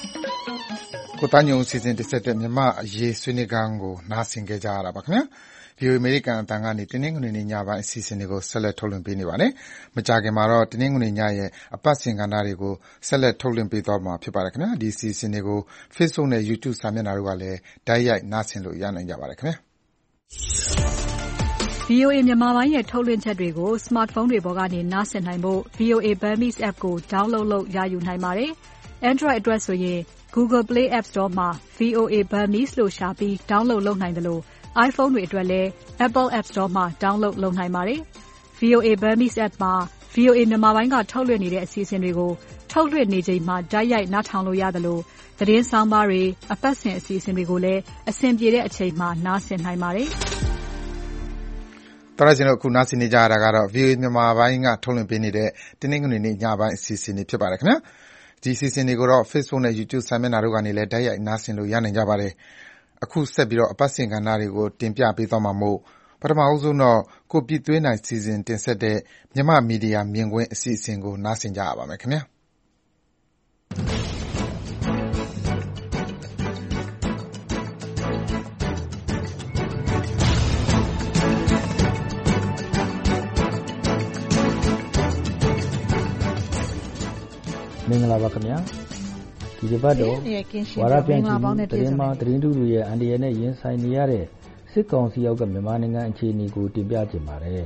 ကိုသားညုံစီစဉ်တစ်ဆက်တဲ့မြမအရေးဆွေးနွေးခန်းကိုနားဆင်ကြကြရတာပါခင်ဗျာဗွီအိုအေ အမေရိကန်အသံကနေတနင်္ဂနွေနေ့ညပိုင်းအစီအစဉ်တွေကိုဆက်လက်ထုတ်လွှင့်ပေးနေပါတယ်။မကြာခင်မှာတော့တနင်္ဂနွေညရဲ့အပတ်စဉ်ကဏ္ဍတွေကိုဆက်လက်ထုတ်လွှင့်ပေးသွားမှာဖြစ်ပါတယ်ခင်ဗျာ။ဒီအစီအစဉ်တွေကို Facebook နဲ့ YouTube စာမျက်နှာတို့ကလည်းတိုက်ရိုက်နားဆင်လို့ရနိုင်ကြပါတယ်ခင်ဗျာ။ဗွီအိုအေ မြန်မာပိုင်းရဲ့ထုတ်လွှင့်ချက်တွေကို smartphone တွေပေါ်ကနေနားဆင်နိုင်ဖို့ ဗွီအိုအေ Burmese app ကို download လုပ်ရယူနိုင်ပါတယ်။ Android အတွက်ဆိုရင် Google Play App Store မှာ ဗွီအိုအေ Burmese လို့ရှာပြီး download လုပ်နိုင်တယ်လို့ iPhone တွေအတွက်လည်း Apple App Store မှာ download လုပ်နိုင်ပါတယ်။ ဗွီအိုအေ Burmese app မှာ ဗွီအိုအေမြန်မာပိုင်းကထုတ်လွှင့်နေတဲ့အစီအစဉ်တွေကိုထုတ်လွှင့်နေချိန်မှာတိုက်ရိုက်နားထောင်လို့ရတယ်လို့သတင်းဆောင်ပါတွေအပတ်စဉ်အစီအစဉ်တွေကိုလည်းအဆင်ပြေတဲ့အချိန်မှာနားဆင်နိုင်ပါတယ်။တော်ရရှင်တို့အခုနားဆင်နေကြရတာကတော့ ဗွီအိုအေ မြန်မာပိုင်းကထုတ်လွှင့်ပေးနေတဲ့တနင်္ဂနွေနေ့ညပိုင်းအစီအစဉ်တွေဖြစ်ပါတယ်ခင်ဗျာ။ဒီအစီအစဉ်တွေကိုတော့ Facebook နဲ့ YouTube စာမျက်နှာတို့ကနေလည်းတိုက်ရိုက်နားဆင်လို့ရနိုင်ကြပါတယ်။အခုဆက်ပြီးတော့အပတ်စဉ်ကဏ္ဍတွေကိုတင်ပြပေးသွားမှာမို့ပထမအဆုံးတော့ကိုပြည့်သွေးနိုင်စီစဉ်တင်ဆက်တဲ့မြန်မာမီဒီယာမြင်ကွင်းအစီအစဉ်ကိုနားဆင်ကြရပါမယ်ခင်ဗျာ။မင်္ဂလာပါခင်ဗျာဒီတစ်ပတ်တော့ဝါရပြန်ကြည့်သတင်းမှာသတင်းတူတွေရဲ့အန်ဒီရနဲ့ရင်ဆိုင်နေရတဲ့စစ်ကောင်စီရောက်ကမြန်မာနိုင်ငံအခြေအနေကိုတင်ပြခြင်းပါတယ်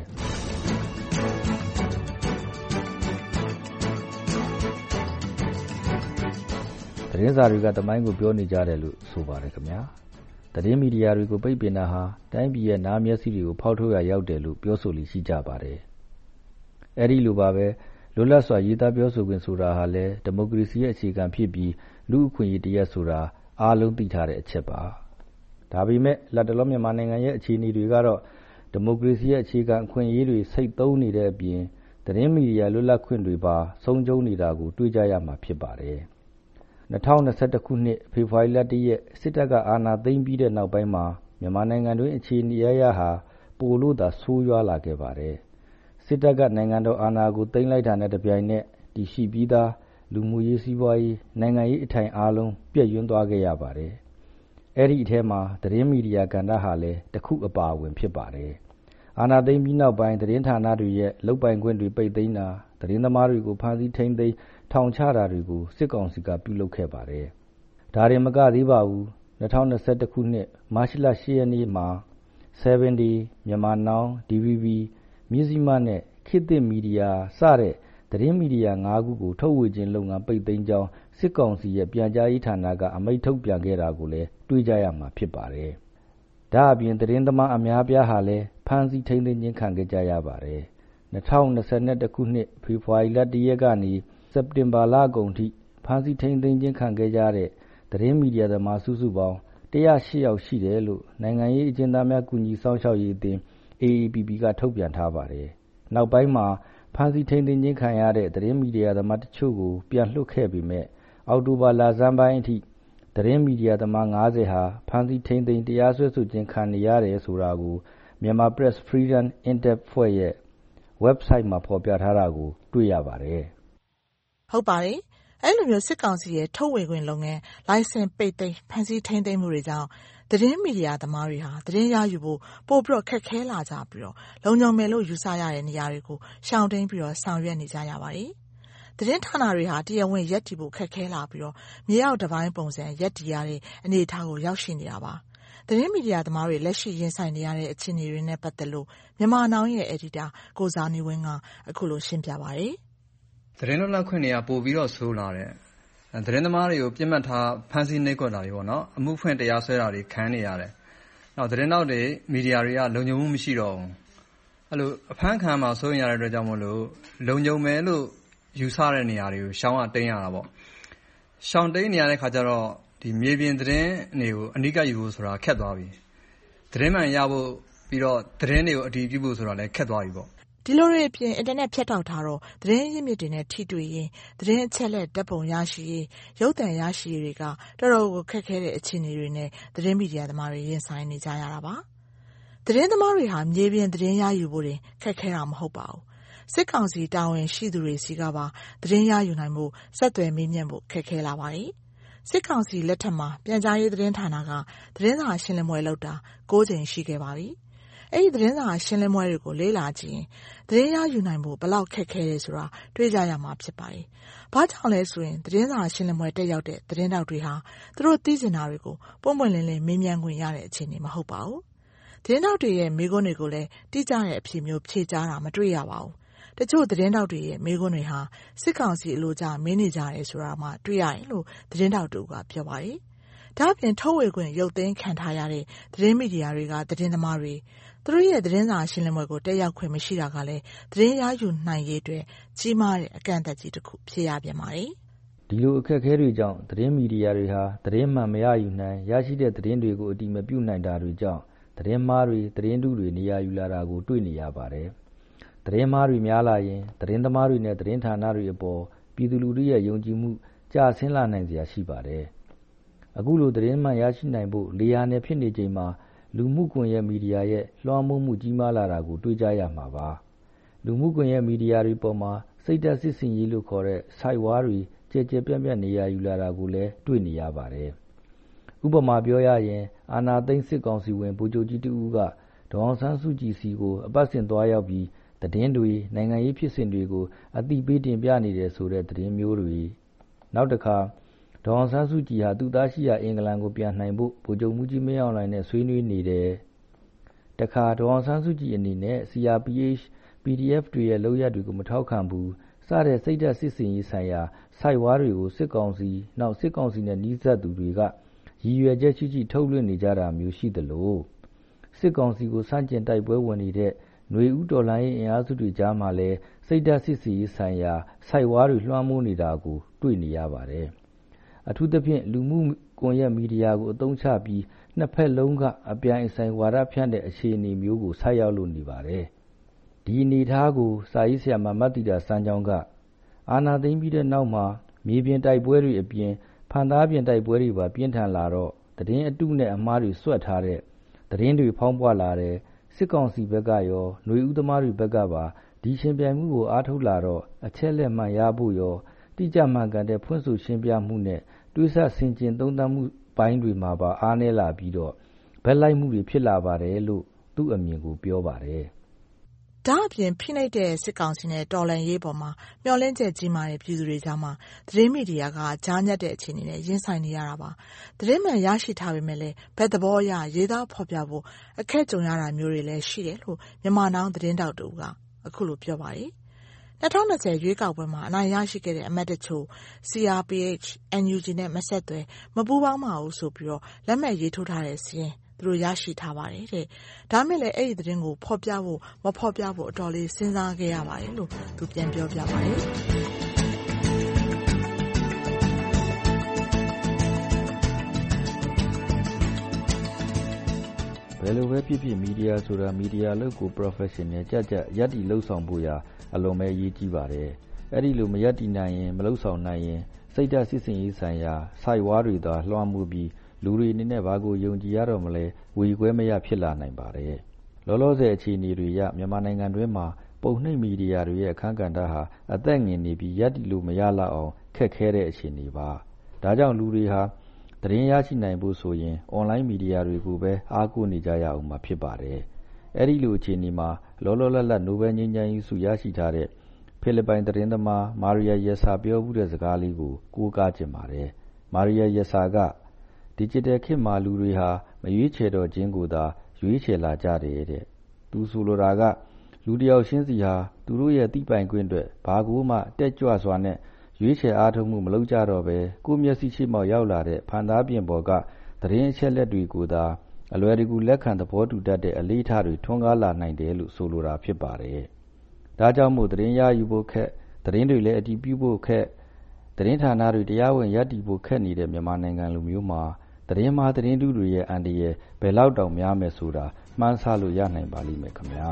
သတင်းစာတွေကတမိုင်းကိုပြောနေကြတယ်လို့ဆိုပါတယ်ခင်ဗျာသတင်းမီဒီယာတွေကိုပိတ်ပင်တာဟာတိုင်းပြည်ရဲ့နားမျက်စိတွေကိုဖောက်ထုတ်ရရောက်တယ်လို့ပြောဆိုလိရှိကြပါတယ်အဲဒီလိုပါပဲလွတ်လပ်စွာရေးသားပြောဆိုခွင့်ဆိုတာဟာလည်းဒီမိုကရေစီရဲ့အခြေခံဖြစ်ပြီးလူ့အခွင့်အရေးတရားဆိုတာအားလုံးသိထားတဲ့အချက်ပါဒါပေမဲ့လက်တလုံးမြန်မာနိုင်ငံရဲ့အခြေအနေတွေကတော့ဒီမိုကရေစီရဲ့အခြေခံအခွင့်အရေးတွေစိတ်သုံးနေတဲ့အပြင်သတင်းမီဒီယာလွတ်လပ်ခွင့်တွေပါဆုံးရှုံးနေတာကိုတွေ့ကြရမှာဖြစ်ပါတယ်၂၀၂၁ခုနှစ်ဖေဖော်ဝါရီလ၁ရက်စစ်တပ်ကအာဏာသိမ်းပြီးတဲ့နောက်ပိုင်းမှာမြန်မာနိုင်ငံတွင်းအခြေအနေအရဟာပိုလို့သာဆိုးရွားလာခဲ့ပါတယ်စစ်တပ်ကနိုင်ငံတော်အာဏာကိုသိမ်းလိုက်တာနဲ့တပြိုင်နက်တည်ရှိပြီးသားလူမှုရေးစီးပွားရေးနိုင်ငံရေးအထိုင်အားလုံးပြည့်ယွန်းသွားခဲ့ရပါတယ်။အဲ့ဒီအထဲမှာသတင်းမီဒီယာကဏ္ဍဟာလည်းတစ်ခုအပါအဝင်ဖြစ်ပါတယ်။အာဏာသိမ်းပြီးနောက်ပိုင်းသတင်းဌာနတွေရဲ့လုပ်ပိုင်ခွင့်တွေပိတ်သိမ်းတာသတင်းသမားတွေကိုဖမ်းဆီးထိန်းသိမ်းထောင်ချတာတွေကိုစစ်ကောင်စီကပြုလုပ်ခဲ့ပါတယ်။ဒါရင်မကသေးပါဘူး။၂၀၂၁ခုနှစ်မတ်လ၈ရက်နေ့မှာ seven day မြန်မာ Now ဒီ ဗီ ဘီ မြစ်စီမနဲ့ခေတ်သစ်မီဒီယာစတဲ့သတင်းမီဒီယာ၅ခုကိုထုတ်ဝေခြင်းလုပ်ငန်းပိတ်သိမ်းကြောင်းစစ်ကောင်စီရဲ့ပြန်ကြားရေးဌာနကအမိန့်ထုတ်ပြန်ခဲ့တာကိုလည်းတွေ့ကြရမှာဖြစ်ပါတယ်။ဒါအပြင်သတင်းသမားအများပြားဟာလည်းဖမ်းဆီးထိန်းသိမ်းခြင်းခံခဲ့ကြရပါတယ်။၂၀၂၁ခုနှစ်ဖေဖော်ဝါရီလ၁ရက်ကနေစက်တင်ဘာလကုန်ထိဖမ်းဆီးထိန်းသိမ်းခြင်းခံခဲ့ကြတဲ့သတင်းမီဒီယာသမားစုစုပေါင်း၁၀၈ယောက်ရှိတယ်လို့နိုင်ငံရေးအကျဉ်းသားများကူညီဆောင်ရှောက်ရေးအသင်း အေ အေ ပီ ပီ ကထုတ်ပြန်ထားပါတယ်။နောက်ပိုင်းမှာဖမ်းဆီးထိန်းသိမ်းခြင်းခံရတဲ့သတင်းမီဒီယာသမားတချို့ကိုပြန်လွှတ်ခဲ့ပေမဲ့အောက်တိုဘာလဆန်းပိုင်းအထိသတင်းမီဒီယာသမား၅၀ဟာဖမ်းဆီးထိန်းသိမ်းတရားစွဲဆိုခြင်းခံနေရတယ်ဆိုတာကိုမြန်မာ Press Freedom In-depth ဖွဲ့ရဲ့ website မှာဖော်ပြထားတာကိုတွေ့ရပါတယ်။ဟုတ်ပါတယ်။အဲ့လိုမျိုးစစ်ကောင်စီရဲ့ထုတ်ဝေခွင့်လုပ်ငန်းလိုင်စင်ပိတ်သိမ်းဖမ်းဆီးထိန်းသိမ်းမှုတွေကြောင့်သတင်းမီဒီယာသမားတွေဟာသတင်းရယူဖို့ပို့ပြီးတော့ခက်ခဲလာကြပြီးတော့လုံခြုံမယ်လို့ယူဆရတဲ့နေရာတွေကိုရှောင်တိန်ပြီးတော့ဆောင်ရွက်နေကြရပါတယ်။သတင်းဌာနတွေဟာတရားဝင်ရက်တည်ဖို့ခက်ခဲလာပြီးတော့မြေအောက်တစ်ပိုင်းပုံစံရက်တည်ရတဲ့အနေအထားကိုရောက်ရှိနေတာပါ။သတင်းမီဒီယာသမားတွေလက်ရှိရင်ဆိုင်နေရတဲ့အခြေအနေတွေနဲ့ပတ်သက်လို့မြန်မာနောင်ရဲ့အက်ဒီတာကိုဇာနေဝင်းကအခုလိုရှင်းပြပါရယ်။သတင်းလွတ်လပ်ခွင့်တွေကပို့ပြီးတော့ဆိုးလာတယ်။သတင်းသမားတွေကိုပြစ်မှတ်ထားဖမ်းဆီးနှိပ်ကွပ်တာတွေပေါ့နော်အမှုဖွင့်တရားစွဲတာတွေခံနေရတယ်။နောက်သတင်းနောက်တွေမီဒီယာတွေကလုံခြုံမှုမရှိတော့ဘူး။အဲ့လိုအဖမ်းခံမှာစိုးရင်ရတဲ့အတွက်ကြောင့်မို့လို့လုံခြုံမယ်လို့ယူဆတဲ့နေရာတွေကိုရှောင်းရတိန်ရတာပေါ့။ရှောင်းတိန်နေရတဲ့ခါကျတော့ဒီမြေပြင်သတင်းတွေကိုအနိကယူဖို့ဆိုတာခက်သွားပြီ။သတင်းမှန်ရဖို့ပြီးတော့သတင်းတွေကိုအတည်ပြုဖို့ဆိုတာလည်းခက်သွားပြီပေါ့။ဒီလိုတွေအပြင်အင်တာနက်ဖြတ်တောက်ထားတော့သတင်းရင်းမြစ်တွေနဲ့ထိတွေ့ရင်သတင်းအချက်လက်ဓာတ်ပုံရရှိရေးရုပ်သံရရှိရေးတွေကတော်တော်ကိုခက်ခဲတဲ့အခြေအနေတွေနဲ့သတင်းမီဒီယာသမားတွေရင်ဆိုင်နေကြရတာပါသတင်းသမားတွေဟာမြေပြင်သတင်းရယူဖို့တင်ခက်ခဲတာမဟုတ်ပါဘူးစစ်ကောင်စီတာဝန်ရှိသူတွေစီကပါသတင်းရယူနိုင်မှုဆက်သွယ်မေးမြန်းဖို့ခက်ခဲလာပါတယ်စစ်ကောင်စီလက်ထက်မှာပြန်ကြားရေးသတင်းဌာနကသတင်းစာရှင်းလင်းပွဲလုပ်တာ၉ကြိမ်ရှိခဲ့ပါပြီအဲ့ဒီသတင်းစာရှင်းလင်းပွဲတွေကိုလေ့လာကြည့်ရင်သတင်းရယူနိုင်ဖို့ဘယ်လောက်ခက်ခဲလဲဆိုတာတွေ့ကြရမှာဖြစ်ပါတယ်။ဘာကြောင့်လဲဆိုရင်သတင်းစာရှင်းလင်းပွဲတက်ရောက်တဲ့သတင်းတောက်တွေဟာသူတို့သိစင်တာတွေကိုပုံမှန်လင်းလင်းမေးမြန်းခွင့်ရတဲ့အခြေအနေမဟုတ်ပါဘူး။သတင်းတောက်တွေရဲ့မေးခွန်းတွေကိုလည်းတိကျတဲ့အဖြေမျိုးဖြေကြားတာမတွေ့ရပါဘူး။တချို့သတင်းတောက်တွေရဲ့မေးခွန်းတွေဟာစစ်ကောင်စီအလိုကျမင်းနေကြတယ်ဆိုတာမှတွေ့ရတယ်လို့သတင်းတောက်တို့ကပြောပါတယ်။ဒါ့အပြင်ထုတ်ဝေခွင့်ရုပ်သိမ်းခံထားရတဲ့သတင်းမီဒီယာတွေကသတင်းသမားတွေသူတို့ရဲ့သတင်းစာရှင်းလင်းပွဲကိုတက်ရောက်ခွင့်မရှိတာကလည်းသတင်းရယူနိုင်ရေးအတွက်ကြီးမားတဲ့အကန့်အသတ်ကြီးတစ်ခုဖြစ်ရပြန်ပါတယ်။ဒီလိုအခက်အခဲတွေကြောင့်သတင်းမီဒီယာတွေဟာသတင်းမှန်မရယူနိုင်ရရှိတဲ့သတင်းတွေကိုအတိမပြုနိုင်တာတွေကြောင့်သတင်းမှားတွေသတင်းတုတွေနေရာယူလာတာကိုတွေ့နေရပါတယ်။သတင်းမှားတွေများလာရင်သတင်းသမားတွေနဲ့သတင်းဌာနတွေအပေါ်ပြည်သူလူထုရဲ့ယုံကြည်မှုကျဆင်းလာနိုင်စရာရှိပါတယ်။အခုလိုသတင်းမှန်ရရှိနိုင်ဖို့လေယာနယ်ဖြစ်နေချိန်မှာလူမှုကွန်ရက်မီဒီယာရဲ့လွှမ်းမိုးမှုကြီးမားလာတာကိုတွေ့ကြရမှာပါ။လူမှုကွန်ရက်မီဒီယာတွေပေါ်မှာစိတ်ဓာတ်စစ်ဆင်ရေးလို့ခေါ်တဲ့ဆိုက်ဝါးတွေကြဲကြဲပြန့်ပြန့်နေရာယူလာတာကိုလည်းတွေ့နေရပါတယ်။ဥပမာပြောရရင်အာဏာသိမ်းစစ်ကောင်စီဝင်ဗိုလ်ချုပ်ကြီးတဦးကဒေါ်အောင်ဆန်းစုကြည်စီကိုအပတ်စဉ်သွားရောက်ပြီးသတင်းတွေနိုင်ငံရေးဖြစ်စဉ်တွေကိုအသိပေးတင်ပြနေတယ်ဆိုတဲ့သတင်းမျိုးတွေနောက်တစ်ခါဒေါ်အောင်ဆန်းစုကြည်ဟာသူ့သားရှိရာအင်္ဂလန်ကိုပြန်နိုင်ဖို့ဗိုလ်ချုပ်မှုကြီးမင်းအောင်လှိုင်နဲ့ဆွေးနွေးနေတယ်။တခါဒေါ်အောင်ဆန်းစုကြည်အနေနဲ့ C R P H P D F တွေရဲ့လုပ်ရပ်တွေကိုမထောက်ခံဘူးစတဲ့စိတ်ဓာတ်စစ်စင်ရေးဆိုင်ရာဆိုက်ဝါးတွေကိုစစ်ကောင်စီနောက်စစ်ကောင်စီနဲ့နှီးစပ်သူတွေကရည်ရွယ်ချက်ရှိရှိထုတ်လွှင့်နေကြတာမျိုးရှိသလိုစစ်ကောင်စီကိုစန့်ကျင်တိုက်ပွဲဝင်နေတဲ့ຫນွေဦးတော်လှန်ရေးအင်အားစုတွေကြားမှာလည်းစိတ်ဓာတ်စစ်စင်ရေးဆိုင်ရာဆိုက်ဝါးတွေလွှမ်းမိုးနေတာကိုတွေ့နေရပါတယ်။အထူးသဖြင့်လူမှုကွန်ရက်မီဒီယာကိုအသုံးချပြီးနှစ်ဖက်လုံးကအပြိုင်အဆိုင်ဝါဒဖြန့်တဲ့အခြေအနေမျိုးကိုဆိုက်ရောက်လို့နေပါတယ်။ဒီအနေအထားကိုစာရေးဆရာမမတ်တီတာစန်းချောင်းကအာဏာသိမ်းပြီးတဲ့နောက်မှာမြေပြင်တိုက်ပွဲတွေအပြင်ဖန်သားပြင်တိုက်ပွဲတွေပါပြင်းထန်လာတော့သတင်းအတုနဲ့အမှားတွေဆွတ်ထားတဲ့သတင်းတွေဖောင်းပွားလာတယ်စစ်ကောင်စီဘက်ကရောຫນွေဦးသမားတွေဘက်ကပါဒီရှင်ပြိုင်မှုကိုအားထုတ်လာတော့အချက်လက်မှန်ရဖို့ရောတိကျမှန်ကန်တဲ့ဖွင့်ဆိုရှင်းပြမှုနဲ့တွေးဆဆင်ခြင်သုံးသပ်မှုပိုင်းတွေမှာပါအားနည်းလာပြီးတော့ဘက်လိုက်မှုတွေဖြစ်လာပါတယ်လို့သူ့အမြင်ကိုပြောပါတယ်။ဒါအပြင်ဖိနှိပ်တဲ့စစ်ကောင်စီနဲ့တော်လှန်ရေးပေါ်မှာမျှော်လင့်ချက်ကြီးမားတဲ့ပြည်သူတွေကြားမှာသတင်းမီဒီယာကကြားညက်တဲ့အခြေအနေနဲ့ရင်ဆိုင်နေရတာပါ။သတင်းမှန်ရရှိထားပေမဲ့လည်းဘက်သဘောအရရေးသားဖော်ပြဖို့အခက်ကြုံရတာမျိုးတွေလည်းရှိတယ်လို့မြန်မာနောင်သတင်းတောက်တူကအခုလိုပြောပါတယ်။၂၀၂၀ရွေးကောက်ပွဲမှာအနိုင်ရရှိခဲ့တဲ့အမတ်တချို့ C R P H N U G နဲ့မဆက်သွယ်မပူးပေါင်းပါဘူးဆိုပြီးတော့လက်မှတ်ရေးထိုးထားတဲ့စီရင်သူတို့ရရှိထားပါတယ်တဲ့။ဒါမဲ့လည်းအဲ့ဒီသတင်းကိုဖော်ပြဖို့မဖော်ပြဖို့အတော်လေးစဉ်းစားခဲ့ရပါတယ်လို့သူပြန်ပြောပြပါတယ်။ဘယ်လိုပဲဖြစ်ဖြစ်မီဒီယာဆိုတာမီဒီယာလုပ်ကို professional ကြကြရပ်တည်လှုပ်ဆောင်ဖို့ရာအလုံးပဲအရေးကြီးပါတယ်။အဲ့ဒီလိုမရပ်တည်နိုင်ရင်မလှုပ်ဆောင်နိုင်ရင်စိတ်ဓာတ်စစ်စင်ရေးဆိုင်ရာဆိုက်ဝါးတွေသာလွှမ်းမိုးပြီးလူတွေအနေနဲ့ဘာကိုယုံကြည်ရတော့မလဲဝေခွဲမရဖြစ်လာနိုင်ပါတယ်။လောလောဆယ်အခြေအနေတွေရမြန်မာနိုင်ငံတွင်းမှာပုံနှိပ်မီဒီယာတွေရဲ့အခန်းကဏ္ဍဟာအသက်ငင်နေပြီးရပ်တည်လို့မရလောက်အောင်ခက်ခဲတဲ့အခြေအနေပါ။ဒါကြောင့်လူတွေဟာသတင်းရရှိနိုင်ဖို့ဆိုရင်အွန်လိုင်းမီဒီယာတွေကိုပဲအားကိုးနေကြရအောင်မှာဖြစ်ပါတယ်။အဲ့ဒီလိုအခြေအနေမှာလောလောလတ်လတ်နိုဘယ်ငြိမ်းချမ်းရေးဆုရရှိထားတဲ့ဖိလစ်ပိုင်သတင်းသမားမာရီယာရက်ဆာပြောမှုတဲ့စကားလေးကိုကိုးကားကျင်ပါတယ်။မာရီယာရက်ဆာကDigital ခေတ်မှာလူတွေဟာမရွေးချယ်တော့ခြင်းကိုသာရွေးချယ်လာကြတယ်တဲ့။သူဆိုလိုတာကလူတယောက်ချင်းစီဟာသူတို့ရဲ့သိပိုင်ခွင့်အတွက်ဘာကိုမှတက်ကြွစွာနဲ့ရွေးချယ်အားထုတ်မှုမလုပ်ကြတော့ပဲကိုယ့်မျက်စိရှိမှရောက်လာတဲ့ဖန်သားပြင်ပေါ်ကသတင်းအချက်လက်တွေကိုသာအလွယ်တကူလက်ခံသဘောတူတတ်တဲ့အလေးထားတွေထွန်းကားလာနိုင်တယ်လို့ဆိုလိုတာဖြစ်ပါတယ်။ဒါကြောင့်မို့သတင်းရယူဖို့ခက်သတင်းတွေလည်းအတည်ပြုဖို့ခက်သတင်းဌာနတွေတရားဝင်ရပ်တည်ဖို့ခက်နေတဲ့မြန်မာနိုင်ငံလူမျိုးမှာသတင်းမှားသတင်းတုတွေရဲ့အန္တရာယ်ဘယ်လောက်တောင်များမယ်ဆိုတာမှန်းဆလို့ရနိုင်ပါလိမ့်မယ်ခင်ဗျာ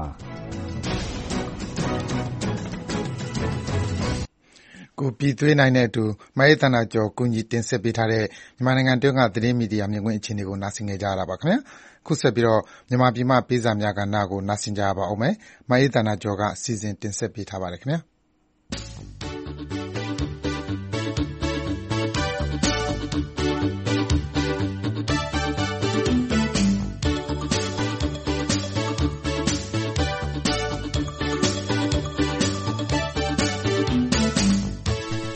ကိုပြည်သွေးနိုင်တဲ့အတူမအေးတနာကျော်ကုညီတင်ဆက်ပေးထားတဲ့မြန်မာနိုင်ငံတွင်းကသတင်းမီဒီယာမြင်ကွင်းအခြေအနေကိုနားဆင်ကြရတာပါခင်ဗျာခုဆက်ပြီးတော့မြန်မာပြည်မှာပေးစာများကဏ္ဍကိုနားဆင်ကြရပါအောင်မယ်မအေးတနာကျော်ကစီစဉ်တင်ဆက်ပေးထားပါတယ်ခင်ဗျာ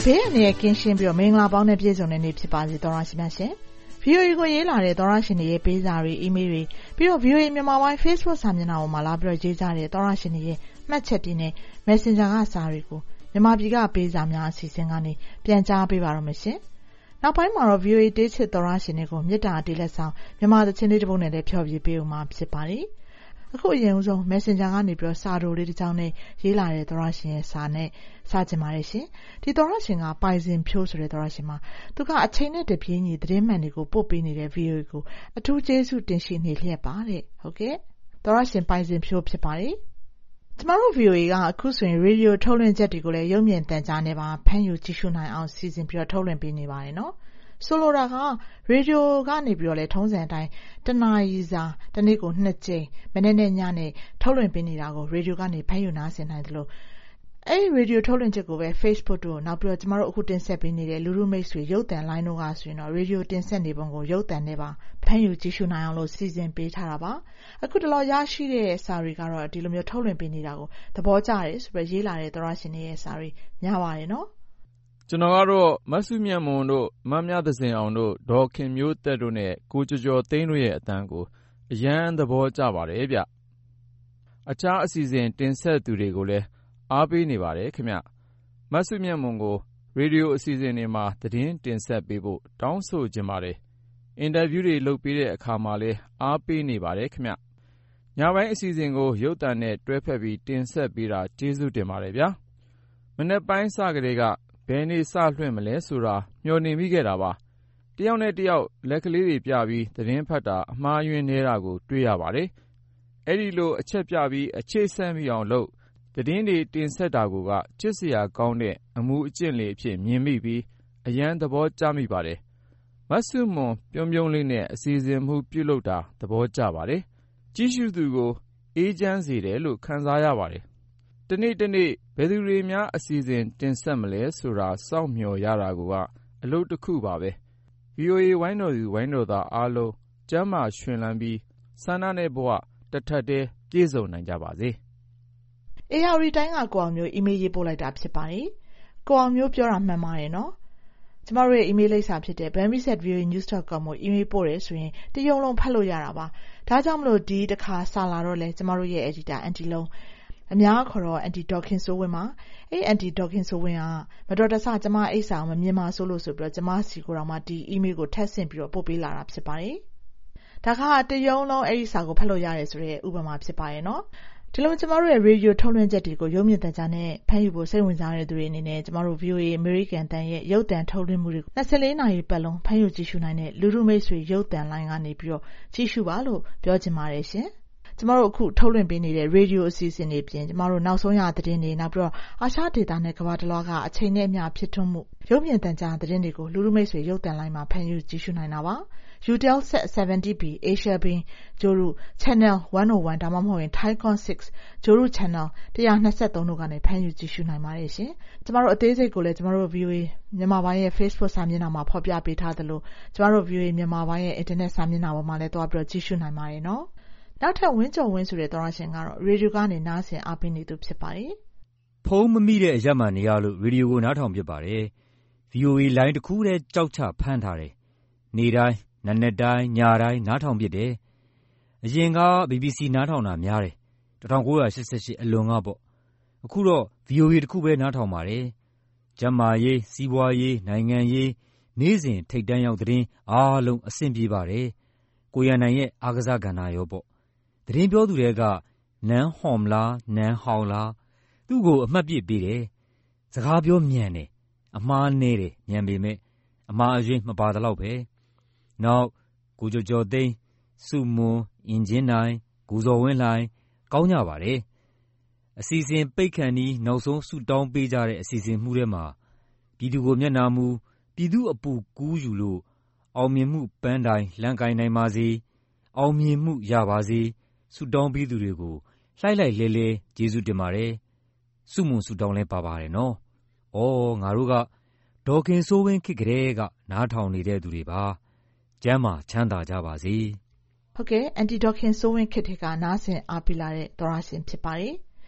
ဘေးအန္တရာယ်ကင်းရှင်းပြီးတော့မင်္ဂလာပေါင်းနဲ့ပြည့်စုံတဲ့နေ့ဖြစ်ပါစေသောရရှိမြရှင်။ ဗီ အို အေ ကိုရေးလာတဲ့သောရရှင်တွေရဲ့ပေးစာတွေအီးမေးလ်တွေပြီးတော့ ဗီ အို အေ မြန်မာပိုင်း Facebook စာမျက်နှာပေါ်မှာလာပြီးတော့ရေးကြတဲ့သောရရှင်တွေရဲ့မှတ်ချက်တွေနဲ့ Messenger ကစာတွေကိုမြန်မာပြည်ကပေးစာများအစီအစဉ်ကနေပြန်ကြားပေးပါတော့မယ်ရှင်။နောက်ပိုင်းမှာတော့ ဗီ အို အေ တေးချစ်သောရရှင်တွေကိုမေတ္တာတေးလက်ဆောင်မြန်မာသချင်းလေးတစ်ပုဒ်နဲ့လည်းဖျော်ဖြေပေးဦးမှာဖြစ်ပါတယ်။အခုအရင်ဦးဆုံး Messenger ကနေပြီးတော့စာတိုလေးတစ်ကြောင်းနဲ့ရေးလာတဲ့သောရရှင်ရဲ့စာနဲ့စကြင်ပါတယ်ရှင်။ဒီသောရရှင်ကပိုင်စင်ဖြိုးဆိုတဲ့သောရရှင်မှာသူကအချိန်နဲ့တပြေးညီသတင်းမှန်တွေကိုပို့ပေးနေတဲ့ ဗီ အို အေ ကိုအထူးကျေးဇူးတင်ရှိနေလျက်ပါတဲ့။ဟုတ်ကဲ့။သောရရှင်ပိုင်စင်ဖြိုးဖြစ်ပါတယ်။ကျမတို့ ဗီ အို အေ ကအခုဆိုရင်ရေဒီယိုထုတ်လွှင့်ချက်တွေကိုလည်းရုပ်မြင်သံကြားနဲ့ပါဖမ်းယူကြည့်ရှုနိုင်အောင်စီစဉ်ပြီးတော့ထုတ်လွှင့်ပေးနေပါတယ်နော်။ဆိုလိုတာကရေဒီယိုကနေပြီးတော့လေထုံးစံအတိုင်းတနာရီစာတစ်နေ့ကိုနှစ်ကြိမ်မနေ့နဲ့ညနေထုတ်လွှင့်ပေးနေတာကိုရေဒီယိုကနေဖမ်းယူနားဆင်နိုင်တယ်လို့အဲ့ဒီရေဒီယိုထုတ်လွှင့်ချက်ကိုပဲ Facebook တို့နောက်ပြီးတော့ကျမတို့အခုတင်ဆက်ပေးနေတဲ့လူလူမိတ်ဆွေရုပ်သံလိုင်းတို့ကဆိုရင်တော့ရေဒီယိုတင်ဆက်နေပုံကိုရုပ်သံနဲ့ပါဖမ်းယူကြည့်ရှုနိုင်အောင်လို့စီစဉ်ပေးထားတာပါအခုတလောရရှိတဲ့စာတွေကတော့ဒီလိုမျိုးထုတ်လွှင့်ပေးနေတာကိုသဘောကျတယ်ဆိုပြီးရေးလာတဲ့သောရရှင်တွေရဲ့စာတွေများပါတယ်နော်ကျွန်တော်ကတော့မဆုမြတ်မွန်တို့မမြသစင်အောင်တို့ဒေါ်ခင်မျိုးသက်တို့နဲ့ကိုကျော်ကျော်သိန်းတို့ရဲ့အတန်းကိုအရန်သဘောကျပါတယ်ဗျအခြားအစီအစဉ်တင်ဆက်သူတွေကိုလည်းအားပေးနေပါတယ်ခင်ဗျမဆုမြတ်မွန်ကိုရေဒီယိုအစီအစဉ်တွေမှာသတင်းတင်ဆက်ပေးဖို့တောင်းဆိုချင်ပါတယ်အင်တာဗျူးတွေလုပ်ပေးတဲ့အခါမှာလည်းအားပေးနေပါတယ်ခင်ဗျညပိုင်းအစီအစဉ်ကိုရုပ်သံနဲ့တွဲဖက်ပြီးတင်ဆက်ပေးတာကျေးဇူးတင်ပါတယ်ဗျာမနေ့ပိုင်းစကလေးကဘယ်နေ့စလွှင့်မလဲဆိုတာမျှော်နေမိခဲ့တာပါတယောက်နဲ့တယောက်လက်ကလေးတွေပြပြီးသတင်းဖတ်တာအမှားယွင်းနေတာကိုတွေ့ရပါတယ်အဲ့ဒီလိုအချက်ပြပြီးအခြေဆက်မိအောင်လုပ်သတင်းတွေတင်ဆက်တာကချစ်စရာကောင်းတဲ့အမှုအကျင့်လေးအဖြစ်မြင်မိပြီးအရန်သဘောကျမိပါတယ်မဆုမွန်ပြုံးပြုံးလေးနဲ့အစီအစဉ်မှုပြုလုပ်တာသဘောကျပါတယ်ကြည့်ရှုသူကိုအေးချမ်းစေတယ်လို့ခံစားရပါတယ်တနေ့တနေ့ဘယ်သူတွေများအစီအစဉ်တင်ဆက်မလဲဆိုတာစောင့်မျှော်ရတာကအလုပ်တစ်ခုပါပဲ ဗီ အို အေ ဝိုင်းတော်သူဝိုင်းတော်သားအားလုံးကျမ်းမာရွှင်လန်းပြီးဆန္ဒနဲ့ဘဝတထက်တည်းပြည့်စုံနိုင်ကြပါစေအေယာရီတိုင်းကကိုအောင်မျိုးအီးမေးလ်ရေးပို့လိုက်တာဖြစ်ပါတယ်ကိုအောင်မျိုးပြောတာမှန်ပါတယ်နော်ကျမတို့ရဲ့အီးမေးလ်လိပ်စာဖြစ်တဲ့ burmese at v o a news dot com ကိုအီးမေးလ်ပို့ရဲဆိုရင်တရုံလုံးဖတ်လို့ရတာပါဒါကြောင့်မလို့ဒီတစ်ခါစာလာတော့လဲကျမတို့ရဲ့ editor အန်တီလုံးအများခေါ်တော့ Aunty Dawkins ဆိုဝင်မှာအဲ့ Aunty Dawkins ဆိုဝင်ကမတော်တဆကျမအိတ်စာကိုမမြင်ပါဆိုလို့ဆိုပြီးတော့ကျမစီကိုတော့မှဒီ email ကိုထပ်ဆင့်ပြီးတော့ပို့ပေးလာတာဖြစ်ပါတယ်။ဒါကတရုံလုံးအဲ့ဒီစာကိုဖတ်လို့ရတယ်ဆိုတဲ့ဥပမာဖြစ်ပါရဲ့နော်။ဒီလိုကျမတို့ရဲ့ radio ထုတ်လွှင့်ချက်တွေကိုရုပ်မြင်သံကြားနဲ့ဖမ်းယူဖို့စိတ်ဝင်စားတဲ့သူတွေအနေနဲ့ကျမတို့ ဗီ အို အေ American တန်ရဲ့ရုပ်သံထုတ်လွှင့်မှုတွေကိုยี่สิบสี่နာရီပတ်လုံးဖမ်းယူကြည့်ရှုနိုင်တဲ့လူလူမိတ်ဆွေရုပ်သံလိုင်းကနေပြီးတော့ကြည့်ရှုပါလို့ပြောချင်ပါတယ်ရှင်။ကျမတို့အခုထုတ်လွှင့်ပေးနေတဲ့ရေဒီယိုအစီအစဉ်တွေပြင်ကျမတို့နောက်ဆုံးရသတင်းတွေနောက်ပြီးတော့အာရှဒေသနဲ့ကမ္ဘာတစ်လွှားကအချိန်နဲ့အမျှဖြစ်ထွန်းမှုရုပ်မြင်သံကြားသတင်းတွေကိုလူလူမိတ်ဆွေရုပ်သံလိုင်းမှာဖန်ယူကြည့်ရှုနိုင်တာပါ Eutelsat seventy B Asia Beam ကျိုးတို့ Channel one oh one ဒါမှမဟုတ်ရင် Thaicon six ကျိုးတို့ Channel one twenty-threeတို့ကနေဖန်ယူကြည့်ရှုနိုင်ပါတယ်ရှင်ကျမတို့အသေးစိတ်ကိုလည်းကျမတို့ ဗီ အို အေ မြန်မာပိုင်းရဲ့ Facebook စာမျက်နှာမှာဖော်ပြပေးထားသလိုကျမတို့ ဗီ အို အေ မြန်မာပိုင်းရဲ့ Internet စာမျက်နှာပေါ်မှာလည်းတွားပြီးတော့ကြည့်ရှုနိုင်ပါတယ်နော်နောက်ထပ်ဝင်းကျော်ဝင်းဆိုတဲ့သောရရှင်ကတော့ရေဒီယိုကနေနားဆင်အားပေးနေသူဖြစ်ပါတယ်။ဖုံးမမိတဲ့အရက်မှန်နေရလို့ရေဒီယိုကိုနားထောင်ဖြစ်ပါတယ်။ ဗီ အို အေ လိုင်းတစ်ခုတည်းကြောက်ချဖမ်းထားတယ်။နေ့တိုင်းနက်နက်တိုင်းညတိုင်းနားထောင်ဖြစ်တယ်။အရင်က ဘီ ဘီ စီ နားထောင်တာများတယ်။nineteen eighty-eightအလွန်ကပေါ့။အခုတော့ ဗီ အို အေ တစ်ခုပဲနားထောင်ပါတယ်။ကျန်းမာရေးစီးပွားရေးနိုင်ငံရေးနေ့စဉ်ထိပ်တန်းရောက်သတင်းအားလုံးအဆင်ပြေပါတယ်။ကိုရန်နိုင်ရဲ့အားကစားကဏ္ဍရောပေါ့သတင်းပြောသူတွေကနန်းဟော်မလားနန်းဟောင်လားသူ့ကိုအမှတ်ပြစ်ပေးတယ်စကားပြောမြန်တယ်အမှားနေတယ်မြန်ပေမဲ့အမှားအယွင်းမပါတော့ပဲနောက်ကိုကျော်ကျော်သိန်းစုမွန်အင်ဂျင်နိုင်ကိုဇော်ဝင်းလှိုင်ကောင်းကြပါတယ်အစီအစဉ်ပိတ်ခန့်ဤနောက်ဆုံးဆူတောင်းပေးကြတဲ့အစီအစဉ်မှုထဲမှာပြည်သူကိုမျက်နှာမူပြည်သူအပူကူးယူလို့အောင်မြင်မှုပန်းတိုင်လန့်ကိုင်းနိုင်ပါစေအောင်မြင်မှုရပါစေဆုတောင်းပေးသူတွေကိုလှိုက်လိုက်လဲလဲကျေးဇူးတင်ပါတယ်စုမုံဆုတောင်းလဲပါပါတယ်နော်။အော်ငါတို့ကဒေါ်ခင်စိုးဝင်းခေတ်ကလေးကနားထောင်နေတဲ့သူတွေပါ။ကျမ်းမာချမ်းသာကြပါစေ။ဟုတ်ကဲ့အန်တီဒေါ်ခင်စိုးဝင်းခေတ်ကနားဆင်အားပေးလာတဲ့သောရရှင်ဖြစ်ပါတယ်။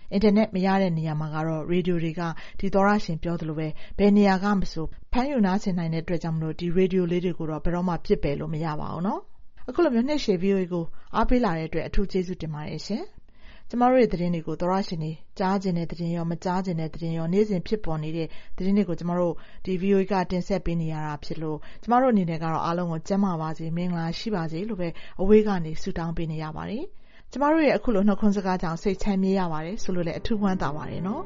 အင်တာနက်မရတဲ့နေရာမှာကတော့ရေဒီယိုတွေကဒီသောရရှင်ပြောသလိုပဲဘယ်နေရာကမဆိုဖမ်းယူနားဆင်နိုင်တဲ့အတွက်ကြောင့်မလို့ဒီရေဒီယိုလေးတွေကိုတော့ဘယ်တော့မှပြစ်ပယ်လို့မရပါဘူးနော်အခုလိုမျိုးနှစ်ရှည် ဗီအိုအေ ကိုအားပေးလာတဲ့အတွက်အထူးကျေးဇူးတင်ပါတယ်ရှင်ကျမတို့ရဲ့သတင်းတွေကိုသောရရှင်တွေကြားကျင်တဲ့သတင်းရောမကြားကျင်တဲ့သတင်းရောနေ့စဉ်ဖြစ်ပေါ်နေတဲ့သတင်းတွေကိုကျမတို့ဒီ ဗီအိုအေ ကတင်ဆက်ပေးနေရတာဖြစ်လို့ကျမတို့အနေနဲ့ကတော့အားလုံးကိုကျန်းမာပါစေမင်္ဂလာရှိပါစေလို့ပဲအဝေးကနေဆုတောင်းပေးနေရပါတယ်ကျမတို့ရဲ့အခုလိုနှုတ်ခွန်းစကားကြောင့်စိတ်ချမ်းမြေ့ရပါတယ်ဆိုလို့လည်းအထူးဝမ်းသာပါတယ်နော်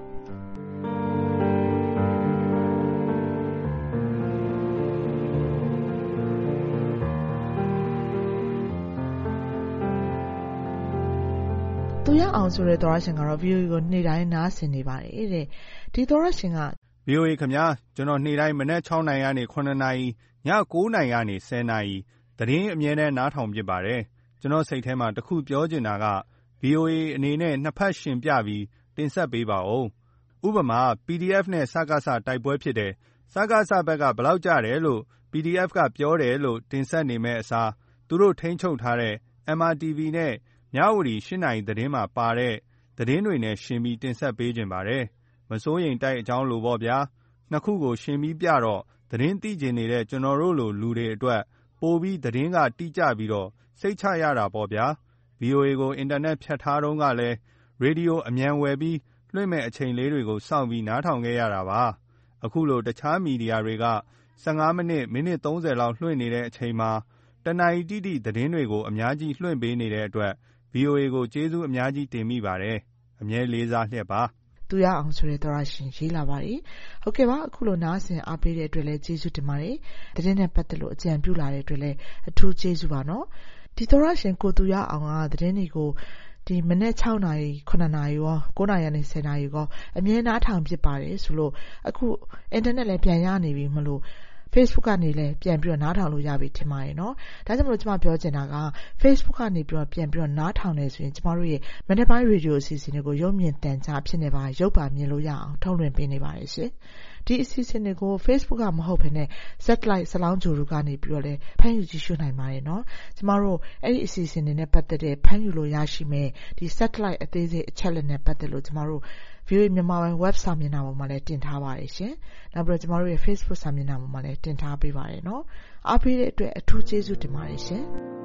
သူရအောင်ဆိုတဲ့သောရရှင်ကတော့ ဗီအိုအေ ကိုနေ့တိုင်းနားဆင်နေပါတယ်တဲ့ဒီသောရရှင်ကဗီအိုအေ ခင်ဗျာကျွန်တော်နေ့တိုင်းမနက်၆နာရီကနေ၇နာရီည၉နာရီကနေ၁၀နာရီသတင်းအမြဲတမ်းနားထောင်ဖြစ်ပါတယ်ကျွန်တော်စိတ်ထဲမှာတခုပြောချင်တာက ဗီအိုအေ အနေနဲ့နှစ်ဖက်ရှင်ပြပြီးတင်ဆက်ပေးပါဦးဥပမာ ပီဒီအက်ဖ် နဲ့စကစတိုက်ပွဲဖြစ်တယ်စကစဘက်ကဘယ်လောက်ကြတယ်လို့ ပီဒီအက်ဖ် ကပြောတယ်လို့တင်ဆက်နေမဲ့အစားသူတို့ထိန်းချုပ်ထားတဲ့ အမ်အာတီဗီ နဲ့မြဝတီ၈နာရီသတင်းမှာပါတဲ့သတင်းတွေနဲ့ရှင်ပြီးတင်ဆက်ပေးခြင်းပါတယ်မစိုးရိမ်တိုက်အကြောင်းလိုပေါ့ဗျာနှစ်ခုကိုရှင်ပြီးပြတော့သတင်းသိကျင်နေတဲ့ကျွန်တော်တို့လိုလူတွေအတွက်ပိုပြီးသတင်းကတိကျပြီးတော့စိတ်ချရတာပေါ့ဗျာ ဗီအိုအေ ကိုအင်တာနက်ဖြတ်ထားတော့ကလည်းရေဒီယိုအမြန်ဝယ်ပြီးလွှင့်မဲ့အချိန်လေးတွေကိုစောင့်ပြီးနားထောင်ခဲ့ရတာပါအခုလိုတခြားမီဒီယာတွေက၁၅မိနစ်မိနစ်၃၀လောက်လွှင့်နေတဲ့အချိန်မှာတနာရီတိတိသတင်းတွေကိုအများကြီးလွှင့်ပေးနေတဲ့အတွက် ဗီအိုအေ ကိုကျေးဇူးအများကြီးတင်မိပါတယ်အမြဲလေးစားလျက်ပါသူရအောင်ဆိုတဲ့သောရရှင်ရေးလာပါတယ်ဟုတ်ကဲ့ပါအခုလိုနားဆင်အားပေးတဲ့အတွက်လည်းကျေးဇူးတင်ပါတယ်သတင်းနဲ့ပတ်သက်လို့အကြံပြုလာတဲ့အတွက်လည်းအထူးကျေးဇူးပါနော်ဒီသောရရှင်ကိုသူရအောင်ကသတင်းတွေကိုဒီမနေ့၆နာရီ၇နာရီရော၉နာရီနဲ့၁၀နာရီရောအမြဲနားထောင်ဖြစ်ပါတယ်ဆိုလို့အခုအင်တာနက်လည်းပြန်ရနေပြီမလို့ Facebook ကနေလည်းပြန်ပြီးတော့နားထောင်လို့ရပြီထင်ပါတယ်နော်ဒါကြောင့်မလို့ကျွန်မပြောချင်တာက Facebook ကနေပြီးတော့ပြန်ပြီးတော့နားထောင်နေဆိုရင်ကျွန်မတို့ရဲ့မနေ့ပိုင်းရေဒီယိုအစီအစဉ်တွေကိုရုပ်မြင်သံကြားဖြစ်နေပါရုပ်ပါမြင်လို့ရအောင်ထုတ်လွှင့်ပေးနေပါတယ်ရှင်ဒီအစီအစဉ်တွေကို Facebook ကမဟုတ်ဘဲနဲ့ Satellite စလောင်းဂျိုရူကနေပြီးတော့လည်းဖမ်းယူကြည့်ရှုနိုင်ပါတယ်နော်ကျွန်မတို့အဲ့ဒီအစီအစဉ်တွေနဲ့ပတ်သက်တဲ့ဖမ်းယူလို့ရရှိမဲ့ဒီ Satellite အသေးစိတ်အချက်လက်နဲ့ပတ်သက်လို့ကျွန်မတို့ ဗီအိုအေ မြန်မာပိုင်း web စာမျက်နှာပေါ်မှာလည်းတင်ထားပါတယ်ရှင်နောက်ပြီးတော့ကျွန်မတို့ရဲ့ Facebook စာမျက်နှာပေါ်မှာလည်းတင်ထားပေးပါတယ်နော်အားပေးတဲ့အတွက်အထူးကျေးဇူးတင်ပါတယ်ရှင်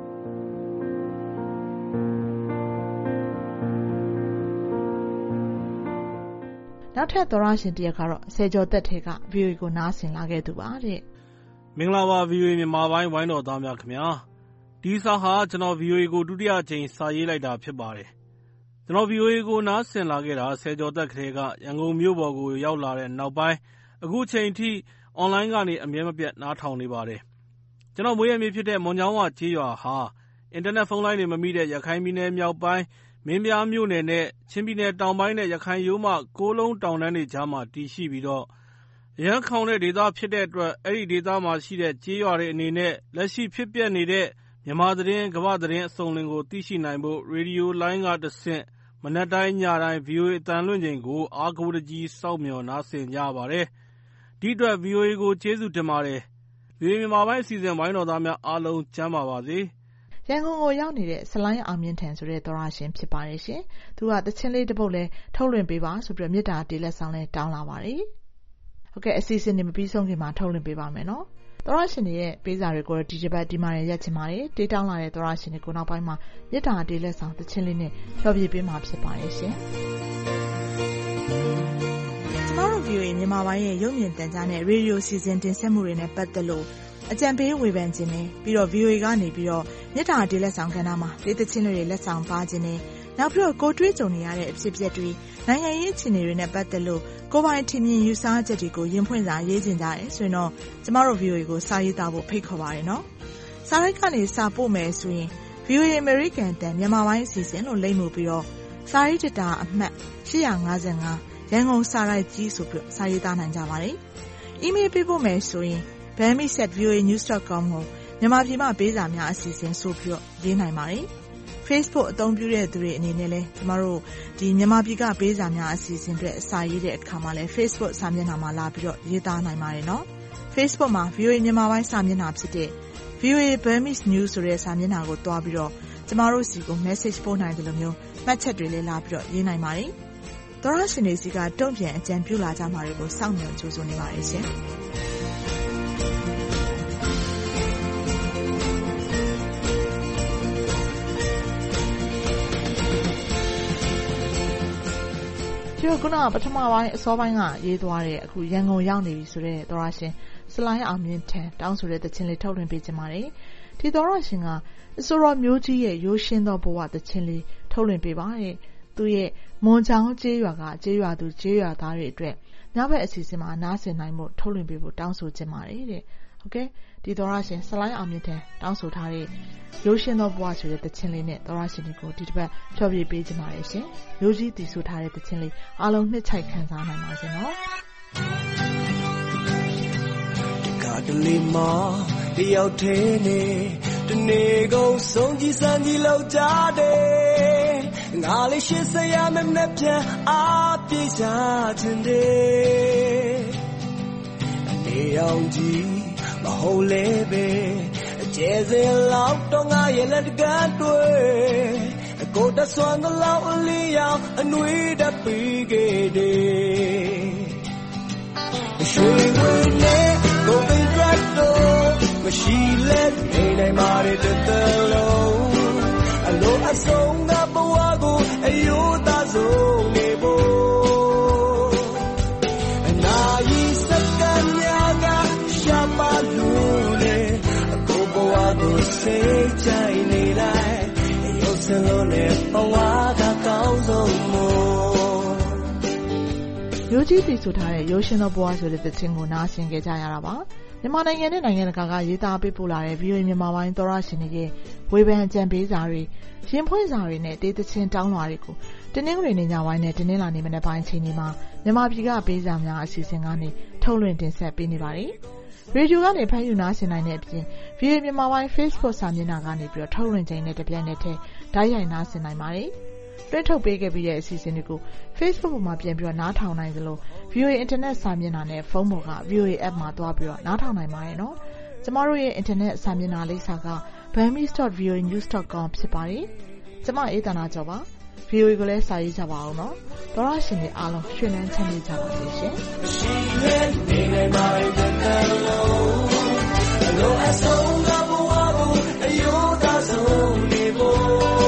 နောက်ထပ်သောရရှင်တရက်ကတော့ဆယ်ကျော်သက်ထဲက ဗီအိုအေ ကိုနားဆင်လာခဲ့သူပါတဲ့မင်္ဂလာပါ ဗီအိုအေ မြန်မာပိုင်းဝိုင်းတော်သားများခင်ဗျာဒီစာဟာကျွန်တော် ဗီအိုအေ ကိုဒုတိယအကြိမ်စာရေးလိုက်တာဖြစ်ပါတယ်ကျွန်တော် ဗီအိုအေ ကိုနားဆင်လာခဲ့တာဆယ်ကျော်သက်ထဲကရန်ကုန်မြို့ပေါ်ကိုရောက်လာတဲ့နောက်ပိုင်းအခုချိန်ထိအွန်လိုင်းကနေအမြဲမပြတ်နားထောင်နေပါတယ်ကျွန်တော်မွေးရမြေဖြစ်တဲ့မွန်ချောင်းဝကျေးရွာဟာအင်တာနက်ဖုန်းလိုင်းတွေမမိတဲ့ရခိုင်ပြည်နယ်မြောက်ပိုင်းမင်းပြားမြို့နယ်နဲ့ချင်းပြည်နယ်တောင်ပိုင်းနဲ့ရခိုင်ရိုးမကိုးလုံးတောင်တန်းတွေကြားမှာတည်ရှိပြီးတော့အရန်ခေါင်တဲ့ဒေသဖြစ်တဲ့အတွက်အဲ့ဒီဒေသမှာရှိတဲ့ကျေးရွာတွေအနေနဲ့လက်ရှိဖြစ်ပျက်နေတဲ့မြန်မာသတင်းကမ္ဘာသတင်းအစုံလင်ကိုသိရှိနိုင်ဖို့ရေဒီယိုလိုင်းကတဆင့်မနက်တိုင်းညတိုင်း ဗီအိုအေ အသံလွှင့်ချိန်ကိုအားကိုးတကြီးစောင့်မျှော်နားဆင်ကြပါတယ်ဒီအတွက် ဗီအိုအေ ကိုကျေးဇူးတင်ပါတယ်ဗီအိုအေ မြန်မာပိုင်းအစီအစဉ်ဝိုင်းတော်သားများအားလုံးကျမ်းပါပါစေရန်ကုန်ကိုရောက်နေတဲ့ဆလိုင်းအောင်မြင့်ထန်ဆိုတဲ့သောရရှင်ဖြစ်ပါတယ်ရှင်သူကတချင်းလေးတစ်ပုတ်လဲထုတ်လွှင့်ပေးပါဆိုပြီးတော့မေတ္တာတေးလက်ဆောင်လဲတောင်းလာပါတယ်ဟုတ်ကဲ့အစီအစဉ်တွေမပြီးဆုံးခင်မှာထုတ်လွှင့်ပေးပါမယ်နော်သောရရှင်တွေရဲ့ပေးစာတွေကိုဒီဂျပတ်ဒီမာနဲ့ရက်ချင်ပါတယ်တေးတောင်းလာတဲ့သောရရှင်တွေကိုနောက်ပိုင်းမှာမေတ္တာတေးလက်ဆောင်တချင်းလေးနဲ့ဖျော်ဖြေပေးမှာဖြစ်ပါတယ်ရှင်ကျမတို့ ဗီအိုအေ မြန်မာပိုင်းရဲ့ရုပ်မြင်သံကြားနဲ့ရေဒီယိုစီစဉ်တင်ဆက်မှုတွေနဲ့ပတ်သက်လို့အကြံပေးဝေဖန်ခြင်းနဲ့ပြီးတော့ ဗီအိုအေ ကနေပြီးတော့မေတ္တာတေးလက်ဆောင်ကဏ္ဍမှာတေးသချင်းတွေလက်ဆောင်ပါခြင်းနဲ့နောက်ပြီးတော့ကိုတွေးကြုံနေရတဲ့အဖြစ်အပျက်တွေနိုင်ငံရေးအခြေအနေတွေနဲ့ပတ်သက်လို့ကိုပိုင်ထင်မြင်ယူဆချက်တွေကိုရင်ဖွင့်စာရေးခြင်းကြတယ်ဆိုရင်တော့ကျမတို့ ဗီအိုအေ ကိုစာရေးသားဖို့ဖိတ်ခေါ်ပါရနော်စာရိုက်ကနေစာပို့မယ်ဆိုရင် ဗီအိုအေ American တန်မြန်မာပိုင်းအစီအစဉ်လို့လိမ့်မှုပြီးတော့စာရေးတတာအမှတ်၈၅၅ရန်ကုန်စာရိုက်ကြီးဆိုပြီးစာရေးသားနိုင်ကြပါတယ်အီးမေးလ်ပေးပို့မယ်ဆိုရင် burmese at v o a news dot com ကိုမြန်မာပြည်မှာပေးစာများအစီအစဉ်ဆိုပြီးတော့ရေးနိုင်ပါတယ် Facebook အသုံးပြုတဲ့သူတွေအနေနဲ့လည်းကျမတို့ဒီမြန်မာပြည်ကပေးစာများအစီအစဉ်တွေအစာရေးတဲ့အခါမှာလည်း Facebook စာမျက်နှာမှာလာပြီးတော့ရေးသားနိုင်ပါတယ်နော် Facebook မှာ ဗီအိုအေ မြန်မာပိုင်းစာမျက်နှာဖြစ်တဲ့ ဗီအိုအေ Burmese News ဆိုတဲ့စာမျက်နှာကိုတွားပြီးတော့ကျမတို့စီကို message ပို့နိုင်တယ်လို့မျိုးမှတ်ချက်တွေလည်းလာပြီးတော့ရေးနိုင်ပါတယ်သောရရှင်တွေစီကတုံ့ပြန်အကြံပြုလာကြမှာတွေကိုစောင့်မျှော်ကြိုးဆိုနေပါတယ်ရှင်။ဒီကကပထမပိုင်းအစောပိုင်းကရေးသွားတဲ့အခုရန်ကုန်ရောက်နေပြီဆိုတဲ့သောရရှင်စလိုင်းအောင်မြင့်ထံတောင်းဆိုတဲ့သချင်းလေးထုတ်လွှင့်ပေးချင်ပါတယ်။ဒီသောရရှင်ကအစိုးရမျိုးကြီးရဲ့ရိုးရှင်းသောဘဝသချင်းလေးထုတ်လွှင့်ပေးပါတဲ့။သူရဲ့မွန်ချောင်းကျေးရွာကကျေးရွာသူကျေးရွာသားတွေအတွက်ညဘက်အစီအစဉ်မှာနားဆင်နိုင်မှုထုတ်လွှင့်ပေးဖို့တောင်းဆိုချင်ပါတယ်တဲ့။ဟုတ်ကဲ့ဒီသောရရှင်စလိုင်းအောင်မြင့်ထံတောင်းဆိုထားတဲ့ရိုးရှင်းသောဘဝဆိုတဲ့သချင်းလေးနဲ့သောရရှင်တွေကိုဒီတစ်ပတ်ဖျော်ဖြေပေးချင်ပါတယ်ရှင်။ရိုးကြီးတည်ဆိုထားတဲ့သချင်းလေးအားလုံးနှစ်ချိုက်ခံစားနိုင်ပါစေနော်။တလေးမတယောက်ထဲနဲ့တနေ့ကုန်ဆုံးကြီးစံကြီးလောက်ကြတယ်ငါလေးရှင်းစရာမနဲ့ပြန်အားပြေးချခြင်းတယ်အနေအောင်ကြီးမဟုတ်လေပဲအကျဲစင်လောက်တော့ငါရဲ့လက်တကတွေ့အကိုတဆွမ်းကလောက်အလီရောက်အနှွေးတပြီးခဲ့တယ်ရွှေဝင်းနဲ့ကိုပင်ကြတော့မရှိလဲနေနိုင်ပါတဲ့တလုံးအလိုအဆုံးကဘဝကိုအယိုးသားဆုံးနေဖို့အနာကြီးစက္ကန့်များကရှာပါလို့လေအကိုဘဝကိုစိတ်ကြိုက်နေလိုက်ရုပ်စလုံးနဲ့ဘဝကကောင်းဆုံးမို့ရိုးကြီးတည်ဆိုထားတဲ့ရိုးရှင်းသောဘဝဆိုတဲ့သချင်းကိုနားဆင်ကြကြရတာပါမြန်မာနိုင်ငံနဲ့နိုင်ငံတကာကရေးသားပေးပို့လာတဲ့ ဗီအိုအေ မြန်မာပိုင်းသောရရှင်တွေရဲ့ဝေဖန်အကြံပေးစာတွေရင်ဖွင့်စာတွေနဲ့တေးသချင်းတောင်းလွှာတွေကိုတင်းနှင်းတွေနေညပိုင်းနဲ့တင်းနှင်းလာနေမနေ့ပိုင်းချိန်တွေမှာမြန်မာပြည်ကပေးစာများအစီအစဉ်ကနေထုတ်လွှင့်တင်ဆက်ပေးနေပါတယ်ရေဒီယိုကနေဖမ်းယူနားဆင်နိုင်တဲ့အပြင် ဗီအိုအေ မြန်မာပိုင်း Facebook စာမျက်နှာကနေပြီးတော့ထုတ်လွှင့်ချိန်နဲ့တပြိုင်နက်တည်းဓာတ်ရိုက်နားဆင်နိုင်ပါတယ်တွဲထုတ်ပေးခဲ့ပြီးတဲ့အစီအစဉ်တွေကို Facebook ပေါ်မှာပြန်ပြီးတော့နားထောင်နိုင်သလို ဗီအိုအေ Internet စာမျက်နှာနဲ့ဖုန်းပေါ်က ဗီအိုအေ App မှာသွားပြီးတော့နားထောင်နိုင်ပါတယ်နော်။ကျမတို့ရဲ့ Internet စာမျက်နှာလိပ်စာက burmese dot v o a news dot com ဖြစ်ပါတယ်။ကျမအေးသနာကျော်ပါ။ ဗီအိုအေ ကိုလည်းစာရေးကြပါအောင်နော်။သောရရှင်တွေအားလုံးရွှင်လန်းချမ်းမြေ့ကြပါစေရှင်။ရှိနေနေနိုင်ပါတဲ့အလိုအဆုံးကဘဝကိုအယိုးသားဆုံးနေဖို့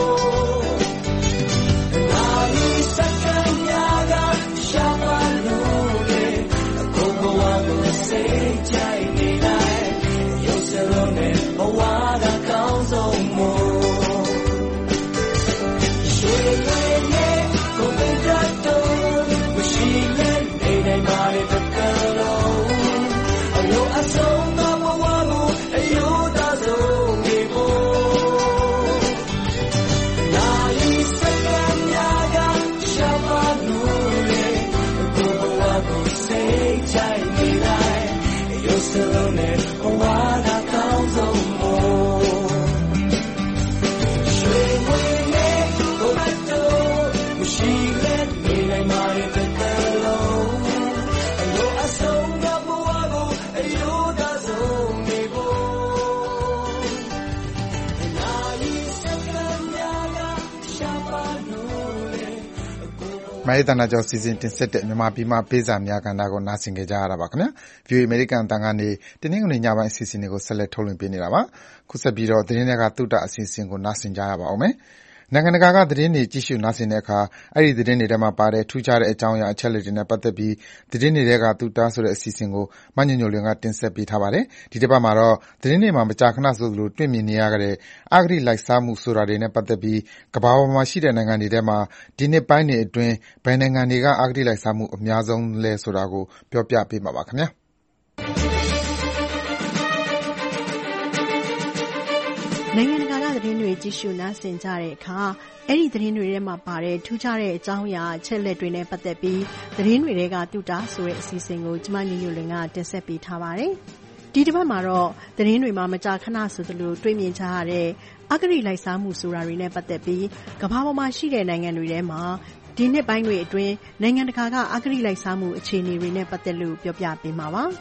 မိုင်းတနာကျော်စီစဉ်တင်ဆက်တဲ့မြန်မာပြည်မှာပေးစာများကဏ္ဍကိုနားဆင်ကြကြရတာပါခင်ဗျာ။ဗီအိုအေ အမေရိကန်အသံကနေတင်းနှင်းညပိုင်းအစီအစဉ်တွေကိုဆက်လက်ထုတ်လွှင့်ပေးနေတာပါ။ခုဆက်ပြီးတော့သတင်းတွေကသုတအစီအစဉ်ကိုနားဆင်ကြရပါအောင်မယ်။နိုင်ငံတကာကသတင်းတွေကြည့်ရှုနားဆင်တဲ့အခါအဲ့ဒီသတင်းတွေထဲမှာပါတဲ့ထူးခြားတဲ့အကြောင်းအရာအချက်အလက်တွေနဲ့ပတ်သက်ပြီးသတင်းတွေထဲကသုတဆိုတဲ့အစီအစဉ်ကိုမညညိုလင်းကတင်ဆက်ပေးထားပါတယ်။ဒီတစ်ပတ်မှာတော့သတင်းတွေမှာမကြာခဏဆိုသလိုတွေ့မြင်နေရတဲ့အဂတိလိုက်စားမှုဆိုတာတွေနဲ့ပတ်သက်ပြီးကမ္ဘာပေါ်မှာရှိတဲ့နိုင်ငံတွေထဲမှာဒီနှစ်ပိုင်းတွေအတွင်းဘယ်နိုင်ငံတွေကအဂတိလိုက်စားမှုအများဆုံးလဲဆိုတာကိုပြောပြပေးမှာပါခင်ဗျာ။နိုင်ငံတကာကသတင်းတွေကြည့်ရှုနားဆင်ကြတဲ့အခါအဲ့ဒီသတင်းတွေထဲမှာပါတဲ့ထူးခြားတဲ့အကြောင်းအရာအချက်လက်တွေနဲ့ပတ်သက်ပြီးသတင်းတွေတွေကတူတာဆိုတဲ့အစီအစဉ်ကိုကျမညညလင်ကတင်ဆက်ပေးထားပါတယ်။ဒီတစ်ပတ်မှာတော့သတင်းတွေမှာမကြာခဏဆိုသလိုတွေ့မြင်ကြရတဲ့အဂတိလိုက်စားမှုဆိုတာတွေနဲ့ပတ်သက်ပြီးကမ္ဘာပေါ်မှာရှိတဲ့နိုင်ငံတွေထဲမှာဒီနှစ်ပိုင်းတွေအတွင်းနိုင်ငံတကာကအဂတိလိုက်စားမှုအခြေအနေတွေနဲ့ပတ်သက်လို့ပြောပြပေးမှာပါ။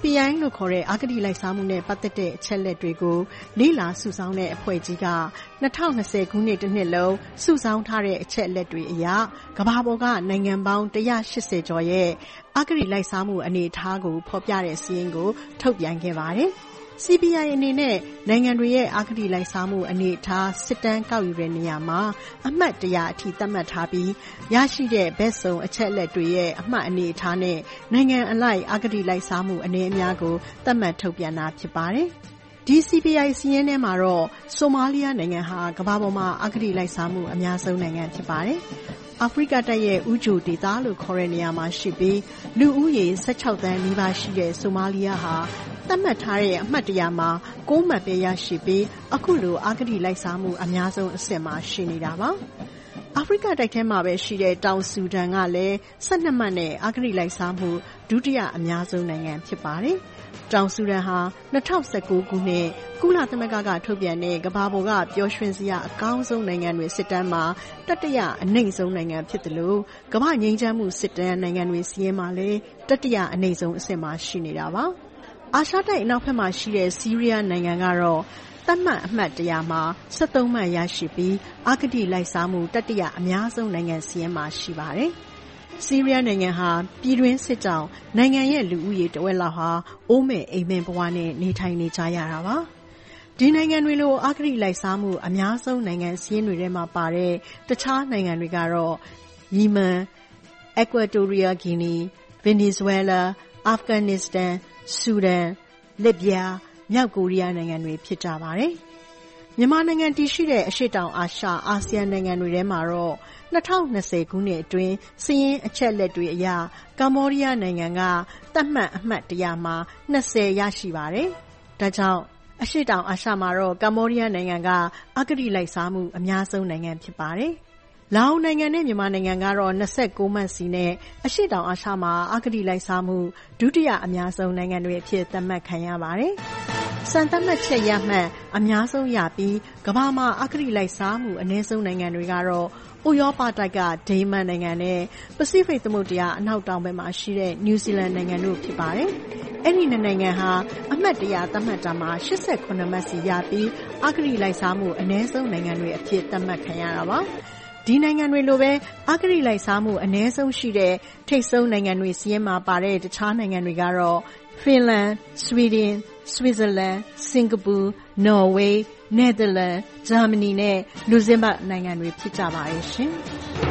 ပီအိုင် လို့ခေါ်တဲ့အာဂတိလိုက်စားမှုနဲ့ပတ်သက်တဲ့အချက်လက်တွေကိုလေ့လာစုဆောင်းတဲ့အဖွဲ့ကြီးက၂၀၂၀ခုနှစ်တစ်နှစ်လုံးစုဆောင်းထားတဲ့အချက်လက်တွေအရကမ္ဘာပေါ်ကနိုင်ငံပေါင်းတစ်ရာရှစ်ဆယ်ကျော်ရဲ့အာဂတိလိုက်စားမှုအနေအထားကိုဖော်ပြတဲ့စာရင်းကိုထုတ်ပြန်ခဲ့ပါတယ်။စီ ဘီ အိုင် အနေနဲ့နိုင်ငံတွေရဲ့အာဂတိလိုက်စားမှုအနေအထားစစ်တမ်းကောက်ယူတဲ့နေရာမှာအမှတ်တရာအထိသတ်မှတ်ထားပြီးရရှိတဲ့ဘက်စုံအချက်လက်တွေရဲ့အမှတ်အနေအထားနဲ့နိုင်ငံအလိုက်အာဂတိလိုက်စားမှုအနေအများကိုသတ်မှတ်ထုတ်ပြန်တာဖြစ်ပါတယ်။ဒီ စီ ဘီ အိုင် စာရင်းထဲမှာတော့ဆိုမာလီယာနိုင်ငံဟာကမ္ဘာပေါ်မှာအာဂတိလိုက်စားမှုအများဆုံးနိုင်ငံဖြစ်ပါတယ်။အာဖရိကတိုက်ရဲ့ဥကြိုဒေသလို့ခေါ်တဲ့နေရာမှာရှိပြီးလူဦးရေ၁၆သန်းနီးပါးရှိတဲ့ဆိုမာလီယာဟာသတ်မှတ်ထားတဲ့အမှတ်တရမှာကိုးမှတ်ပဲရရှိပြီးအခုလိုအာဂတိလိုက်စားမှုအများဆုံးအဆင့်မှာရှိနေတာပါ။အာဖရိကတိုက်ထဲမှာပဲရှိတဲ့တောင်ဆူဒန်ကလည်း၁၂မှတ်နဲ့အာဂတိလိုက်စားမှုဒုတိယအများဆုံးနိုင်ငံဖြစ်ပါတယ်။တောင်ဆူဒန်ဟာ၂၀၁၉ခုနှစ်ကုလသမဂ္ဂကထုတ်ပြန်တဲ့ကမ္ဘာပေါ်ကပျော်ရွှင်စရာအကောင်းဆုံးနိုင်ငံတွေစစ်တမ်းမှာတတိယအနိမ့်ဆုံးနိုင်ငံဖြစ်တယ်လို့ကမ္ဘာငြိမ်းချမ်းမှုစစ်တမ်းနိုင်ငံတွေစီးရင်မှာလည်းတတိယအနိမ့်ဆုံးအဆင့်မှာရှိနေတာပါ။အာရှတိုက်အနောက်ဘက်မှာရှိတဲ့ဆီးရီးယားနိုင်ငံကတော့သတ်မှတ်အမှတ်တရာမှာ၁၃မှတ်ရရှိပြီးအာဂတိလိုက်စားမှုတတိယအများဆုံးနိုင်ငံစီးရင်မှာရှိပါတယ်။ဆီးရီးယားနိုင်ငံဟာပြည်တွင်းစစ်ကြောင့်နိုင်ငံရဲ့လူဦးရေတဝက်လောက်ဟာအိုးမဲ့အိမ်မဲ့ဘဝနဲ့နေထိုင်နေကြရတာပါ။ဒီနိုင်ငံတွေလိုအာဂတိလိုက်စားမှုအများဆုံးနိုင်ငံစီးရင်တွေထဲမှာပါတဲ့တခြားနိုင်ငံတွေကတော့ယီမန်၊အက်ကွာတိုးရီးယားဂီနီ၊ဗင်နီဇွဲလား၊အာဖဂန်နစ္စတန်၊ဆူဒန်၊လစ်ဗျား၊မြောက်ကိုရီးယားနိုင်ငံတွေဖြစ်ကြပါတယ်။မြန်မာနိုင်ငံတည်ရှိတဲ့အရှေ့တောင်အာရှအာဆီယံနိုင်ငံတွေထဲမှာတော့၂၀၂၀ခုနှစ်အတွင်းစာရင်းအချက်လက်တွေအရကမ္ဘောဒီးယားနိုင်ငံကသတ်မှတ်အမှတ်တရာမှာ၂၀ရရှိပါတယ်။ဒါကြောင့်အရှေ့တောင်အာရှမှာတော့ကမ္ဘောဒီးယားနိုင်ငံကအဂတိလိုက်စားမှုအများဆုံးနိုင်ငံဖြစ်ပါတယ်။လာအိုနိုင်ငံနဲ့မြန်မာနိုင်ငံကတော့၂၉မှတ်စီနဲ့အရှေ့တောင်အာရှမှာအာဂတိလိုက်စားမှုဒုတိယအများဆုံးနိုင်ငံတွေအဖြစ်သတ်မှတ်ခံရပါတယ်။စံသတ်မှတ်ချက်ရမှတ်အများဆုံးရပြီးကမ္ဘာမှာအာဂတိလိုက်စားမှုအနည်းဆုံးနိုင်ငံတွေကတော့ဥရောပတိုက်ကဒိန်းမတ်နိုင်ငံနဲ့ပစိဖိတ်သမုဒ္ဒရာအနောက်တောင်ဘက်မှာရှိတဲ့နယူးဇီလန်နိုင်ငံတို့ဖြစ်ပါတယ်။အဲ့ဒီနှစ်နိုင်ငံဟာအမှတ်တရသတ်မှတ်တာမှာ၈၇မှတ်စီရပြီးအာဂတိလိုက်စားမှုအနည်းဆုံးနိုင်ငံတွေအဖြစ်သတ်မှတ်ခံရတာပါ။ဒီနိုင်ငံတွေလိုပဲအာဂတိလိုက်စားမှုအနည်းဆုံးရှိတဲ့ထိပ်ဆုံးနိုင်ငံတွေစီးရင်မှာပါတဲ့တခြားနိုင်ငံတွေကတော့ဖင်လန်၊ဆွီဒင်၊ဆွစ်ဇာလန်၊စင်ကာပူ၊နော်ဝေး၊နယ်သာလန်၊ဂျာမနီနဲ့လူဇင်ဘတ်နိုင်ငံတွေဖြစ်ကြပါတယ်ရှင်။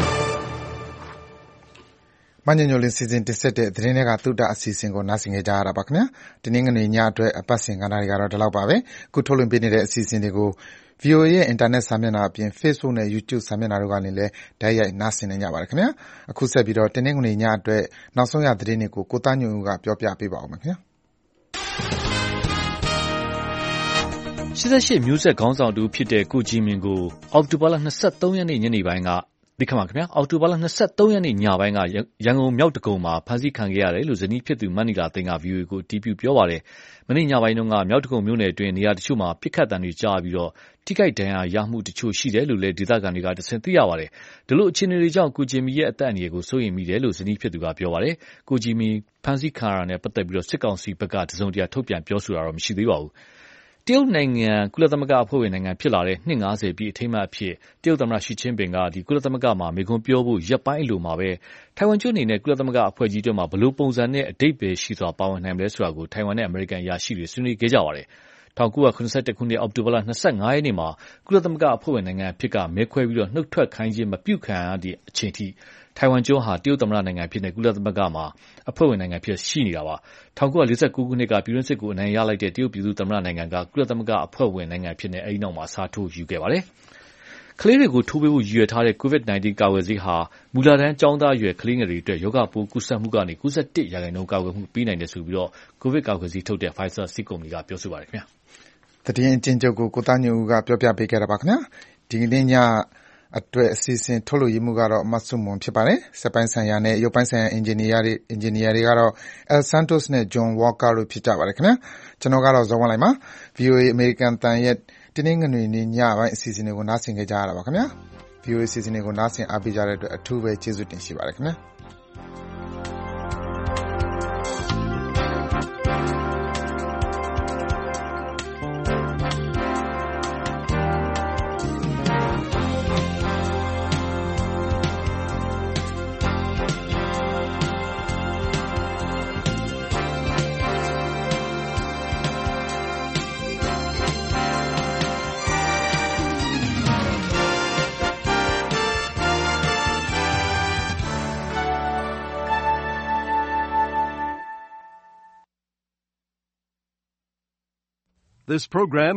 မညညိုလင်းစီစဉ်တင်ဆက်တဲ့သတင်းတွေကသုတအစီအစဉ်ကိုနားဆင်ကြကြရတာပါခင်ဗျာ။တင်းငနေညအတွက်အပတ်စဉ်ကဏ္ဍတွေကတော့ဒီလောက်ပါပဲ။ခုထုတ်လွှင့်ပေးနေတဲ့အစီအစဉ်တွေကို ဗွီအိုအေ ရဲ့အင်တာနက်စာမျက်နှာအပြင် Facebook နဲ့ YouTube စာမျက်နှာတို့ကနေလည်းတိုက်ရိုက်နားဆင်နိုင်ကြပါတယ်ခင်ဗျာ။အခုဆက်ပြီးတော့တင်းငနေညအတွက်နောက်ဆုံးရသတင်းတွေကိုကိုသားညွန့်ဦးကပြောပြပေးပါဦးမယ်ခင်ဗျာ။ရှစ်ဆယ့်ရှစ်မျိုးဆက်ခေါင်းဆောင်တူဖြစ်တဲ့ကိုဂျီမင်ကိုအောက်တိုဘာလ၂၃ရက်နေ့ညနေပိုင်းကဒီခါမှာခင်ဗျာအောက်တိုဘာလ၂၃ရက်နေ့ညပိုင်းကရန်ကုန်မြောက်တကုံမှာဖမ်းဆီးခံခဲ့ရတယ်လို့ဇနီးဖြစ်သူမန်နီလာသိန်းက ဗွီအိုအေ ကိုအတည်ပြုပြောပါတယ်။မနေ့ညပိုင်းတုန်းကမြောက်တကုံမြို့နယ်အတွင်းနေရာတချို့မှာပစ်ခတ်သံတွေကြားပြီးတော့ထိခိုက်ဒဏ်ရာရမှုတချို့ရှိတယ်လို့လည်းဒေသခံတွေကတဆင့်သိရပါတယ်။ဒီလိုအခြေအနေတွေကြောင့်ကိုဂျီမီရဲ့အသက်အန္တရာယ်ကိုစိုးရိမ်မိတယ်လို့ဇနီးဖြစ်သူကပြောပါတယ်။ကိုဂျီမီဖမ်းဆီးခံရတာနဲ့ပတ်သက်ပြီးတော့စစ်ကောင်စီဘက်ကတစုံတရာထုတ်ပြန်ပြောဆိုတာတော့မရှိသေးပါဘူး။တရုတ်နိုင်ငံကုလသမဂ္ဂအဖွဲ့ဝင်နိုင်ငံဖြစ်လာတဲ့နှစ်၅၀ပြည့်အထိမ်းအမှတ်အဖြစ်တရုတ်သမ္မတရှီကျင်းပင်ကဒီကုလသမဂ္ဂမှာမိန့်ခွန်းပြောဖို့ရက်ပိုင်းအလိုမှာပဲထိုင်ဝမ်ကျွန်းအနေနဲ့ကုလသမဂ္ဂအဖွဲ့ကြီးတွင်းမှာဘလို့ပုံစံနဲ့အဓိပ္ပာယ်ရှိစွာပါဝင်နိုင်မလဲဆိုတာကိုထိုင်ဝမ်နဲ့အမေရိကန်အရာရှိတွေဆွေးနွေးခဲ့ကြပါတယ်။၁၉၇၁ခုနှစ်အောက်တိုဘာလ၂၅ရက်နေ့မှာကုလသမဂ္ဂအဖွဲ့ဝင်နိုင်ငံအဖြစ်ကမဲခွဲပြီးတော့နှုတ်ထွက်ခိုင်းခြင်းမပြုခံရတဲ့အချိန်ထိထိုင်ဝမ်ကျွန်းဟာတရုတ်သမ္မတနိုင်ငံဖြစ်တဲ့ကုလသမဂ္ဂမှာအဖွဲ့ဝင်နိုင်ငံဖြစ်ရှိနေတာပါ။၁၉၄၉ခုနှစ်ကပြည်တွင်းစစ်ကိုအနိုင်ရလိုက်တဲ့တရုတ်ပြည်သူ့သမ္မတနိုင်ငံကကုလသမဂ္ဂအဖွဲ့ဝင်နိုင်ငံဖြစ်နေအဲဒီနောက်မှာအစားထိုးယူခဲ့ပါတယ်။ကလေးတွေကိုထိုးပေးဖို့ရည်ရွယ်ထားတဲ့ ကိုဗစ်၁၉ ကာကွယ်ဆေးဟာမူလတန်းကျောင်းသားအရွယ်ကလေးငယ်တွေအတွက်ရောဂါပိုးကူးစက်မှုကနေ၉၁ရာခိုင်နှုန်းကာကွယ်မှုပေးနိုင်တယ်ဆိုပြီးတော့ကိုဗစ်ကာကွယ်ဆေးထုတ်တဲ့ Pfizer ဆေးကုမ္ပဏီကပြောဆိုပါတယ်ခင်ဗျာ။သတင်းအကျဉ်းချုပ်ကိုကိုသားညိုဦးကပြောပြပေးခဲ့တာပါခင်ဗျာ။ဒီကနေ့ညအတွက်အစီအစဉ်ထုတ်လို့ရမှုကတော့မဆုမွန်ဖြစ်ပါတယ်။စက်ပိုင်းဆိုင်ရာနဲ့ရုပ်ပိုင်းဆိုင်ရာအင်ဂျင်နီယာတွေအင်ဂျင်နီယာတွေကတော့ El Santos နဲ့ John Walker တို့ဖြစ်ကြပါတယ်ခင်ဗျာ။ကျွန်တော်ကတော့ဇော်ဝင်းလိုက်ပါ။ ဗွီအိုအေ American တန်ရဲ့တင်းငွေနေ့ညပိုင်းအစီအစဉ်တွေကိုနားဆင်ကြကြရတာပါခင်ဗျာ။ ဗွီအိုအေအစီအစဉ်တွေကိုနားဆင်အားပေးကြတဲ့အတွက်အထူးပဲကျေးဇူးတင်ရှိပါတယ်ခင်ဗျာ။ This program